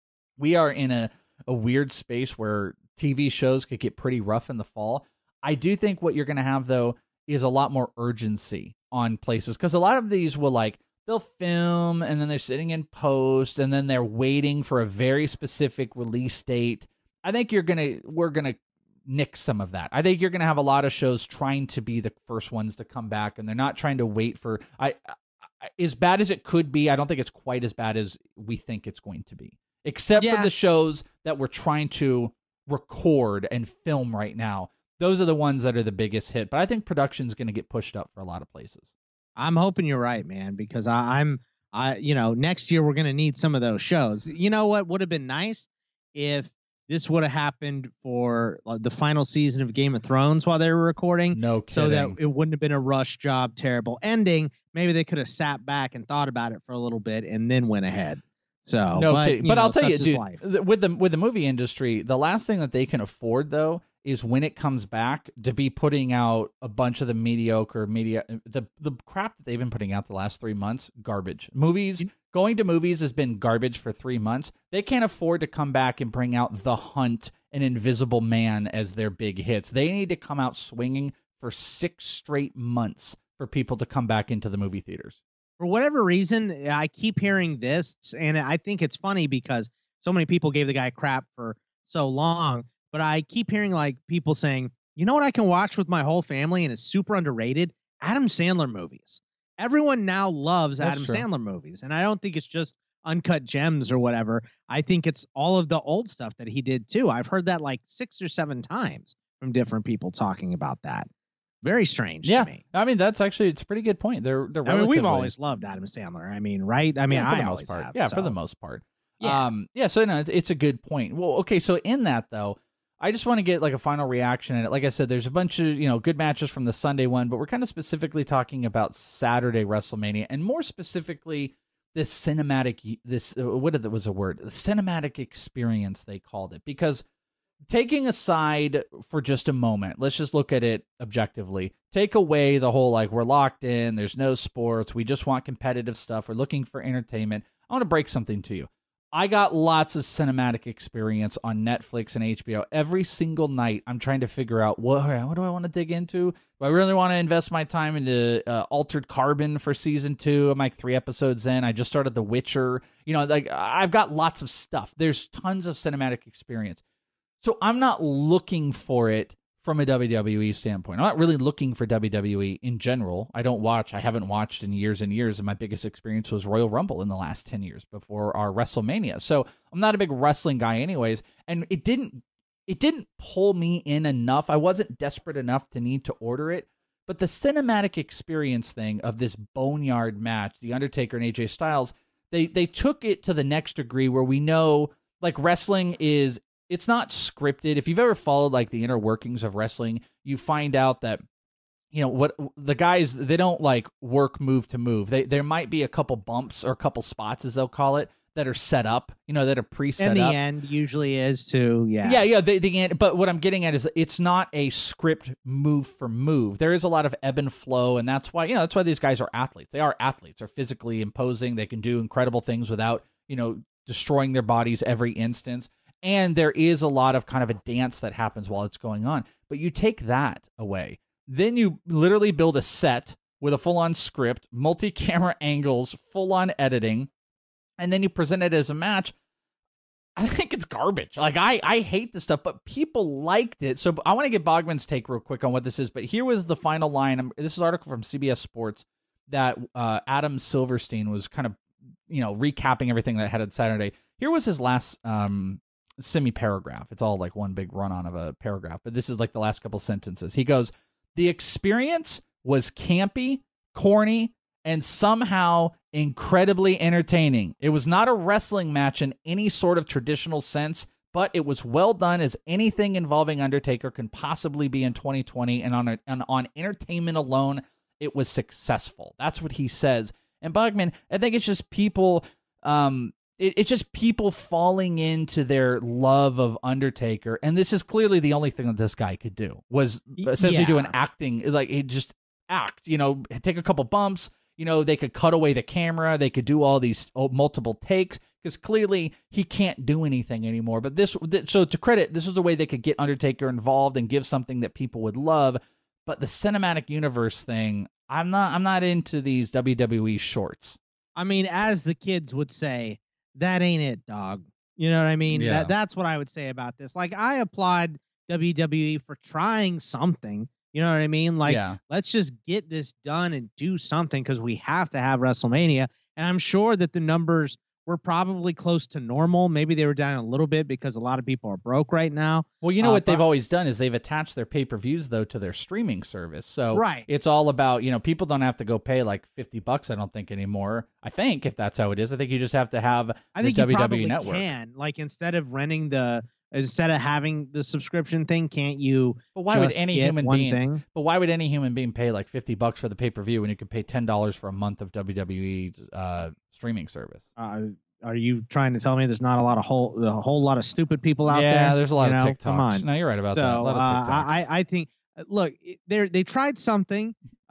We are in a, a weird space where T V shows could get pretty rough in the fall. I do think what you're going to have, though, is a lot more urgency on places because a lot of these will like, they'll film and then they're sitting in post and then they're waiting for a very specific release date. I think you're going to, we're going to nix some of that. I think you're going to have a lot of shows trying to be the first ones to come back and they're not trying to wait for, I, I as bad as it could be, I don't think it's quite as bad as we think it's going to be, except Yeah. for the shows that we're trying to record and film right now. Those are the ones that are the biggest hit, but I think production's going to get pushed up for a lot of places. I'm hoping you're right, man, because I, I'm, I, you know, next year we're going to need some of those shows. You know what would have been nice if this would have happened for uh, the final season of Game of Thrones while they were recording. No So that kidding. it wouldn't have been a rush job, terrible ending. Maybe they could have sat back and thought about it for a little bit and then went ahead. So, No, but, kidding. you but know, I'll tell such you, is dude, life. th- with the with the movie industry, the last thing that they can afford though is when it comes back to be putting out a bunch of the mediocre media, the the crap that they've been putting out the last three months, garbage movies, going to movies has been garbage for three months. They can't afford to come back and bring out The Hunt and Invisible Man as their big hits. They need to come out swinging for six straight months for people to come back into the movie theaters. For whatever reason, I keep hearing this, and I think it's funny because so many people gave the guy crap for so long, but I keep hearing like people saying, you know what I can watch with my whole family and it's super underrated? Adam Sandler movies. Everyone now loves That's Adam true. Sandler movies, and I don't think it's just Uncut Gems or whatever. I think it's all of the old stuff that he did too. I've heard that like six or seven times from different people talking about that. Very strange Yeah, to me. I mean that's actually it's a pretty good point. They're they're I mean, relatively... we've always loved Adam Sandler. I mean, right? I mean, yeah, for I the always most part. have. Yeah, so. for the most part. Yeah. Um, yeah. So no, it's, it's a good point. Well, okay. So in that though, I just want to get like a final reaction. And like I said, there's a bunch of you know good matches from the Sunday one, but we're kind of specifically talking about Saturday WrestleMania, and more specifically this cinematic. This uh, what was a word? The cinematic experience they called it, because. Taking aside for just a moment, let's just look at it objectively. Take away the whole, like, we're locked in, there's no sports, we just want competitive stuff, we're looking for entertainment. I want to break something to you. I got lots of cinematic experience on Netflix and H B O. Every single night, I'm trying to figure out, what, what do I want to dig into? Do I really want to invest my time into uh, Altered Carbon for season two? I'm like three episodes in. I just started The Witcher. You know, like I've got lots of stuff. There's tons of cinematic experience. So I'm not looking for it from a W W E standpoint. I'm not really looking for W W E in general. I don't watch. I haven't watched in years and years, and my biggest experience was Royal Rumble in the last ten years before our WrestleMania. So I'm not a big wrestling guy anyways, and it didn't it didn't pull me in enough. I wasn't desperate enough to need to order it, but the cinematic experience thing of this boneyard match, The Undertaker and A J Styles, they they took it to the next degree where we know like wrestling is it's not scripted. If you've ever followed like the inner workings of wrestling, you find out that, you know, what the guys, they don't like work move to move. They There might be a couple bumps or a couple spots, as they'll call it, that are set up, you know, that are pre-set and the up. end usually is too, yeah. Yeah, yeah, the, the end. But what I'm getting at is it's not a script move for move. There is a lot of ebb and flow, and that's why, you know, that's why these guys are athletes. They are athletes. They're physically imposing. They can do incredible things without, you know, destroying their bodies every instance. And there is a lot of kind of a dance that happens while it's going on. But you take that away. Then you literally build a set with a full-on script, multi-camera angles, full-on editing, and then you present it as a match. I think it's garbage. Like, I, I hate this stuff, but people liked it. So I want to get Bogman's take real quick on what this is. But here was the final line. This is an article from C B S Sports that uh, Adam Silverstein was kind of, you know, recapping everything that had Saturday. Here was his last um, semi-paragraph. It's all like one big run-on of a paragraph, but this is like the last couple sentences. He goes, "The experience was campy, corny, and somehow incredibly entertaining. It was not a wrestling match in any sort of traditional sense, but it was well done as anything involving Undertaker can possibly be in twenty twenty, and on, a, and on entertainment alone, it was successful." That's what he says. And Bogman, I think it's just people... Um, It, it's just people falling into their love of Undertaker, and this is clearly the only thing that this guy could do, was essentially yeah. do an acting, like he just act, you know, take a couple bumps, you know, they could cut away the camera, they could do all these oh, multiple takes, because clearly he can't do anything anymore. But this, so to credit, this is the way they could get Undertaker involved and give something that people would love. But the cinematic universe thing, I'm not, I'm not into these W W E shorts. I mean, as the kids would say, that ain't it, dog. You know what I mean? Yeah. That, that's what I would say about this. Like, I applaud W W E for trying something. You know what I mean? Like, Yeah. let's just get this done and do something, because we have to have WrestleMania. And I'm sure that the numbers were probably close to normal. Maybe they were down a little bit because a lot of people are broke right now. Well, you know Uh, what they've but- always done is they've attached their pay-per-views, though, to their streaming service. So Right. it's all about, you know, people don't have to go pay like fifty bucks, I don't think, anymore. I think, if that's how it is. I think you just have to have I the think W you W E probably Network. can. Like, instead of renting the, instead of having the subscription thing, can't you? But why would just any get human one being? thing? But why would any human being pay like fifty bucks for the pay-per-view when you could pay ten dollars for a month of W W E uh, streaming service? Uh, are you trying to tell me there's not a lot of whole a whole lot of stupid people out there? Yeah, there's a lot You of know? TikToks. Come on. No, you're right about so, that. A lot of uh, TikToks. I I think look, they they tried something.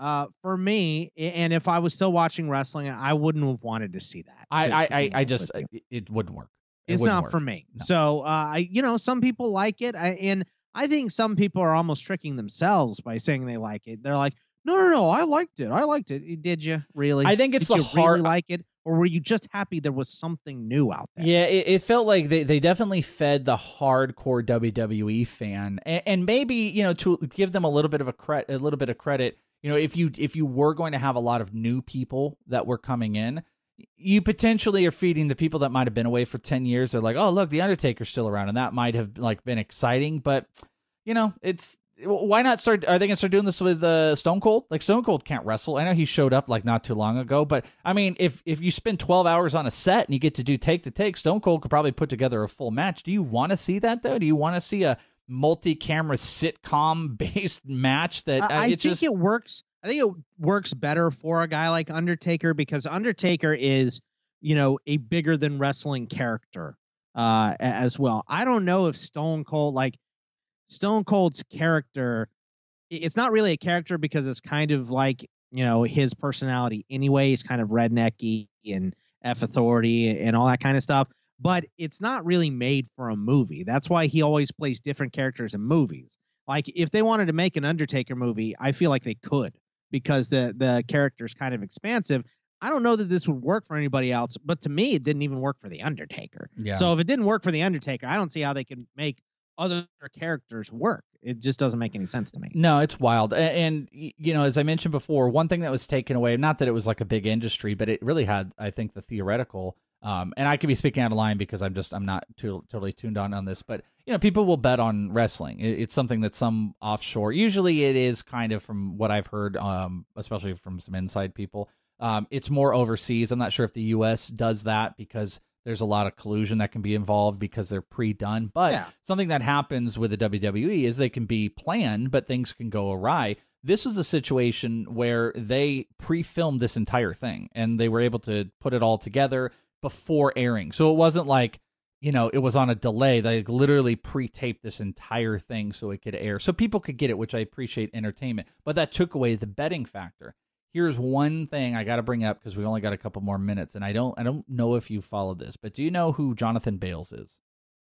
Uh, for me, and if I was still watching wrestling, I wouldn't have wanted to see that. I, to, I, to I, I just, it wouldn't work. It it's wouldn't not work. for me. No. So, uh, I, you know, some people like it, I, and I think some people are almost tricking themselves by saying they like it. They're like, no, no, no, I liked it. I liked it. Did you really? I think it's Did the you hard. really like it, or were you just happy there was something new out there? Yeah, it, it felt like they, they definitely fed the hardcore W W E fan, and, and maybe, you know, to give them a little bit of a credit, a little bit of credit. You know, if you if you were going to have a lot of new people that were coming in, you potentially are feeding the people that might have been away for ten years. They're like, oh, look, the Undertaker's still around, and that might have like been exciting. But you know, it's why not start? Are they going to start doing this with uh, Stone Cold? Like Stone Cold can't wrestle. I know he showed up like not too long ago, but I mean, if if you spend twelve hours on a set and you get to do take to take, Stone Cold could probably put together a full match. Do you want to see that though? Do you want to see a multi-camera sitcom-based match that uh, I, I it think just... it works. I think it works better for a guy like Undertaker because Undertaker is, you know, a bigger than wrestling character uh, as well. I don't know if Stone Cold, like Stone Cold's character, it's not really a character because it's kind of like, you know, his personality anyway. He's kind of rednecky and F authority and all that kind of stuff. But it's not really made for a movie. That's why he always plays different characters in movies. Like if they wanted to make an Undertaker movie, I feel like they could because the the character's kind of expansive. I don't know that this would work for anybody else, but to me, it didn't even work for the Undertaker. Yeah. So if it didn't work for the Undertaker, I don't see how they can make other characters work. It just doesn't make any sense to me. No, it's wild. And, and, you know, as I mentioned before, one thing that was taken away, not that it was like a big industry, but it really had, I think, the theoretical. Um, and I could be speaking out of line because I'm just I'm not too, totally tuned on on this, but you know, people will bet on wrestling. It, it's something that some offshore. Usually, it is kind of from what I've heard, um, especially from some inside people. Um, it's more overseas. I'm not sure if the U S does that because there's a lot of collusion that can be involved because they're pre-done. But yeah. something that happens with the W W E is they can be planned, but things can go awry. This was a situation where they pre-filmed this entire thing and they were able to put it all together before airing. So it wasn't like, you know, it was on a delay. They literally pre-taped this entire thing so it could air. So people could get it, which I appreciate entertainment. But that took away the betting factor. Here's one thing I got to bring up because we only got a couple more minutes, and I don't I don't know if you followed this, but do you know who Jonathan Bales is?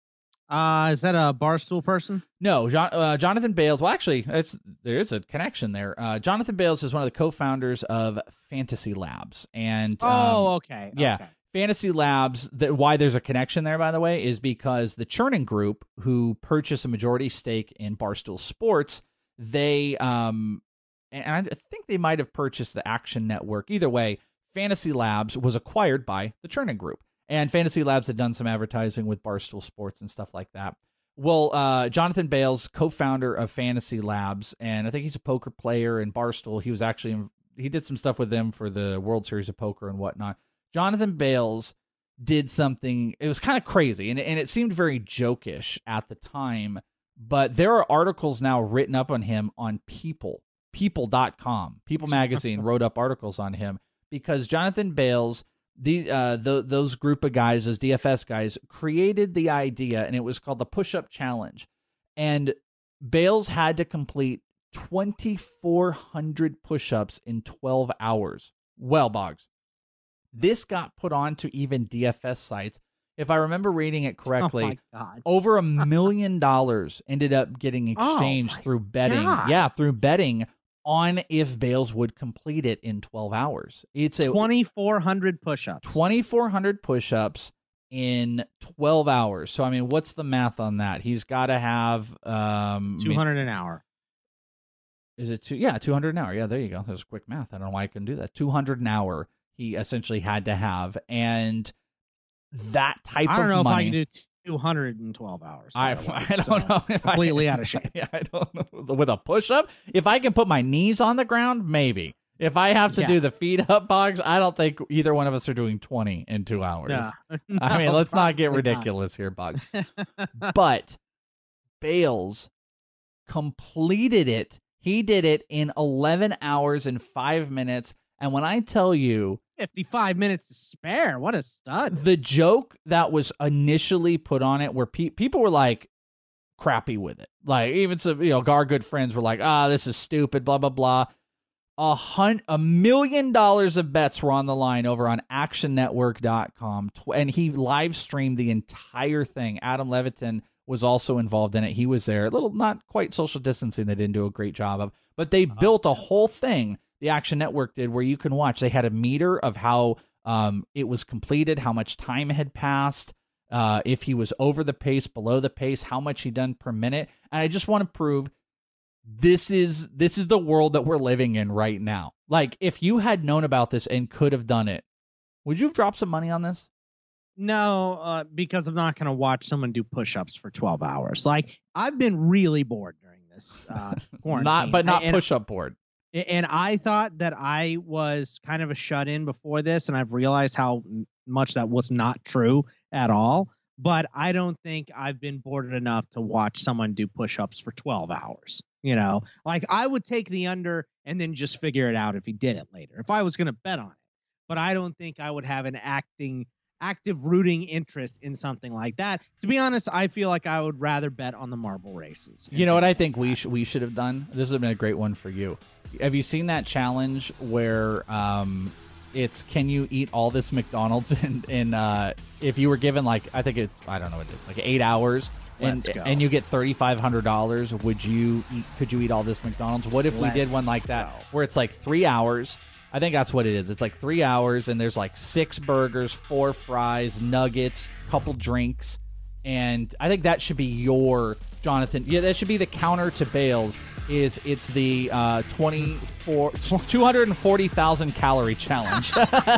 Uh, is that a Barstool person? No, John, uh, Jonathan Bales. Well, actually, it's there is a connection there. Uh, Jonathan Bales is one of the co-founders of Fantasy Labs, and oh, um, okay, yeah. Okay. Fantasy Labs, that why there's a connection there, by the way, is because the Chernin Group, who purchased a majority stake in Barstool Sports, they, um, and I think they might have purchased the Action Network. Either way, Fantasy Labs was acquired by the Chernin Group. And Fantasy Labs had done some advertising with Barstool Sports and stuff like that. Well, uh, Jonathan Bales, co-founder of Fantasy Labs, and I think he's a poker player in Barstool. He was actually, he did some stuff with them for the World Series of Poker and whatnot. Jonathan Bales did something, it was kind of crazy, and, and it seemed very jokish at the time, but there are articles now written up on him on People, people dot com. People Magazine wrote up articles on him because Jonathan Bales, the, uh, the those group of guys, those D F S guys, created the idea, and it was called the Push-Up Challenge, and Bales had to complete twenty-four hundred push-ups in twelve hours. Well, Boggs. This got put onto even D F S sites. If I remember reading it correctly, oh my God. over a million dollars ended up getting exchanged oh through betting. God. Yeah, through betting on if Bales would complete it in twelve hours. It's a twenty-four hundred push-ups. twenty-four hundred push-ups in twelve hours. So, I mean, what's the math on that? He's got to have... Um, two hundred an hour. Is it two? Yeah, two hundred an hour. Yeah, there you go. That's quick math. I don't know why I couldn't do that. two hundred an hour. He essentially had to have, and that type I don't of know money. if I can do two hundred twelve hours. I, way, I don't so know if completely I, out of shape. Yeah, I don't know. With a push up, if I can put my knees on the ground, maybe. If I have to Yeah. do the feet up bogs, I don't think either one of us are doing twenty in two hours. No. I mean, No, let's not get probably not. ridiculous here, Boggs. But Bales completed it. He did it in eleven hours and five minutes. And when I tell you, fifty-five minutes to spare. What a stud. the joke that was initially put on it, where pe- people were like crappy with it, like even some, you know, our good friends were like, ah, this is stupid, blah, blah, blah. A hun- a million dollars of bets were on the line over on action network dot com, and he live streamed the entire thing. Adam Levitin was also involved in it. He was there. A little, not quite social distancing. They didn't do a great job of, but they uh-huh. built a whole thing. The Action Network did where you can watch. They had a meter of how um, it was completed, how much time had passed, uh, if he was over the pace, below the pace, how much he done per minute. And I just want to prove. This is this is the world that we're living in right now. Like, if you had known about this and could have done it, would you have dropped some money on this? No, uh, because I'm not going to watch someone do push-ups for twelve hours. Like, I've been really bored during this uh, quarantine. not, but not and, push-up bored. And I thought that I was kind of a shut-in before this, and I've realized how much that was not true at all. But I don't think I've been bored enough to watch someone do push-ups for twelve hours. You know, like I would take the under and then just figure it out if he did it later, if I was going to bet on it. But I don't think I would have an acting, active rooting interest in something like that. To be honest, I feel like I would rather bet on the marble races. You know what I think we, sh- we should have done? This would have been a great one for you. Have you seen that challenge where um, it's can you eat all this McDonald's in, in uh, if you were given like, I think it's, I don't know what it is, like eight hours. And and you get thirty-five hundred dollars. Would you eat, could you eat all this McDonald's? What if Let's we did one like that go. Where it's like three hours? I think that's what it is. It's like three hours and there's like six burgers, four fries, nuggets, couple drinks. And I think that should be your, Jonathan. Yeah, that should be the counter to Bales. Is it's the uh, twenty-four, two hundred forty thousand calorie challenge.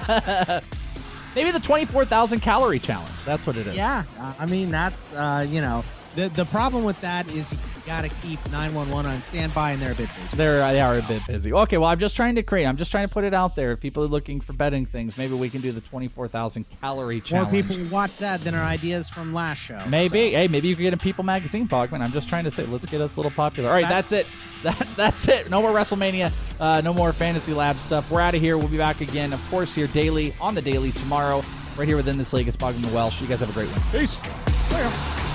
Maybe the twenty-four thousand calorie challenge. That's what it is. Yeah. I mean, that's, uh, you know, the the problem with that is you got to keep nine one one on standby, and they're a bit busy. They're, they are a bit busy. Okay, well, I'm just trying to create, I'm just trying to put it out there. If people are looking for betting things, maybe we can do the twenty-four thousand calorie challenge. More people watch that than our ideas from last show. Maybe. So. Hey, maybe you could get a People magazine, Bogman. I'm just trying to say, let's get us a little popular. All right, that's it. That, that's it. No more WrestleMania. Uh, no more Fantasy Lab stuff. We're out of here. We'll be back again, of course, here daily, on the Daily tomorrow. Right here within this league, it's Bogman the Welsh. You guys have a great one. Peace. Later.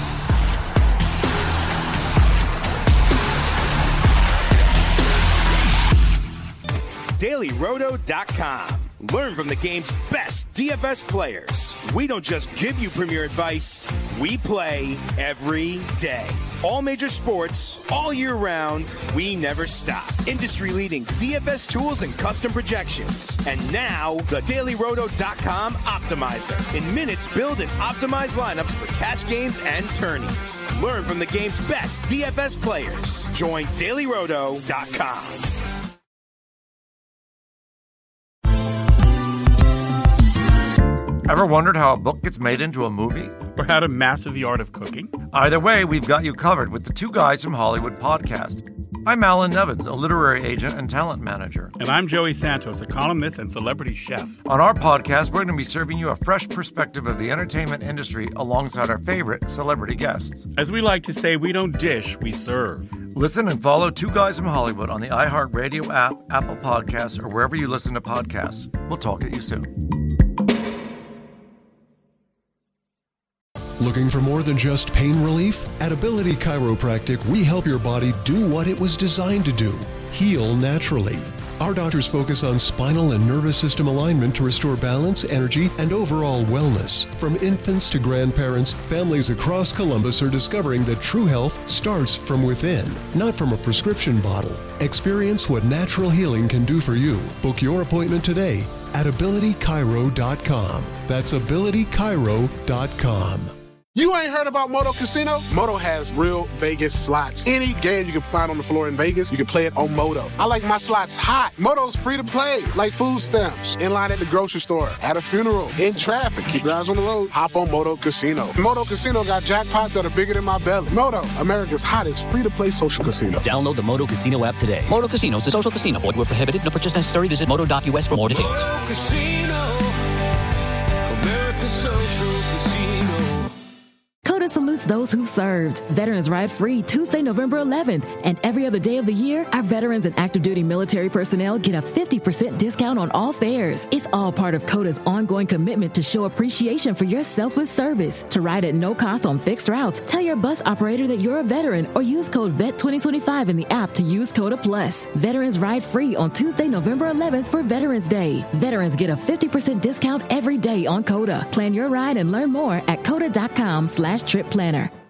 Daily Roto dot com. Learn from the game's best D F S players. We don't just give you premier advice, we play every day. All major sports, all year round, we never stop. Industry-leading D F S tools and custom projections. And now, the Daily Roto dot com Optimizer. In minutes, build and optimize lineups for cash games and tourneys. Learn from the game's best D F S players. Join Daily Roto dot com. Ever wondered how a book gets made into a movie? Or how to master the art of cooking? Either way, we've got you covered with the Two Guys from Hollywood podcast. I'm Alan Nevins, a literary agent and talent manager. And I'm Joey Santos, a columnist and celebrity chef. On our podcast, we're going to be serving you a fresh perspective of the entertainment industry alongside our favorite celebrity guests. As we like to say, we don't dish, we serve. Listen and follow Two Guys from Hollywood on the iHeartRadio app, Apple Podcasts, or wherever you listen to podcasts. We'll talk at you soon. Looking for more than just pain relief? At Ability Chiropractic, we help your body do what it was designed to do, heal naturally. Our doctors focus on spinal and nervous system alignment to restore balance, energy, and overall wellness. From infants to grandparents, families across Columbus are discovering that true health starts from within, not from a prescription bottle. Experience what natural healing can do for you. Book your appointment today at Ability Chiro dot com. That's Ability Chiro dot com. You ain't heard about Moto Casino? Moto has real Vegas slots. Any game you can find on the floor in Vegas, you can play it on Moto. I like my slots hot. Moto's free to play, like food stamps. In line at the grocery store, at a funeral, in traffic. Keep your eyes on the road. Hop on Moto Casino. Moto Casino got jackpots that are bigger than my belly. Moto, America's hottest free-to-play social casino. Download the Moto Casino app today. Moto Casino is a social casino. Void where prohibited. No purchase necessary. Visit moto dot U S for more details. Moto Casino, America's social casino. COTA salutes those who served. Veterans ride free Tuesday, November eleventh, and every other day of the year, our veterans and active duty military personnel get a fifty percent discount on all fares. It's all part of COTA's ongoing commitment to show appreciation for your selfless service. To ride at no cost on fixed routes, tell your bus operator that you're a veteran or use code V E T twenty twenty-five in the app to use COTA Plus. Veterans ride free on Tuesday, November eleventh for Veterans Day. Veterans get a fifty percent discount every day on COTA. Plan your ride and learn more at COTA.com slash trip planner.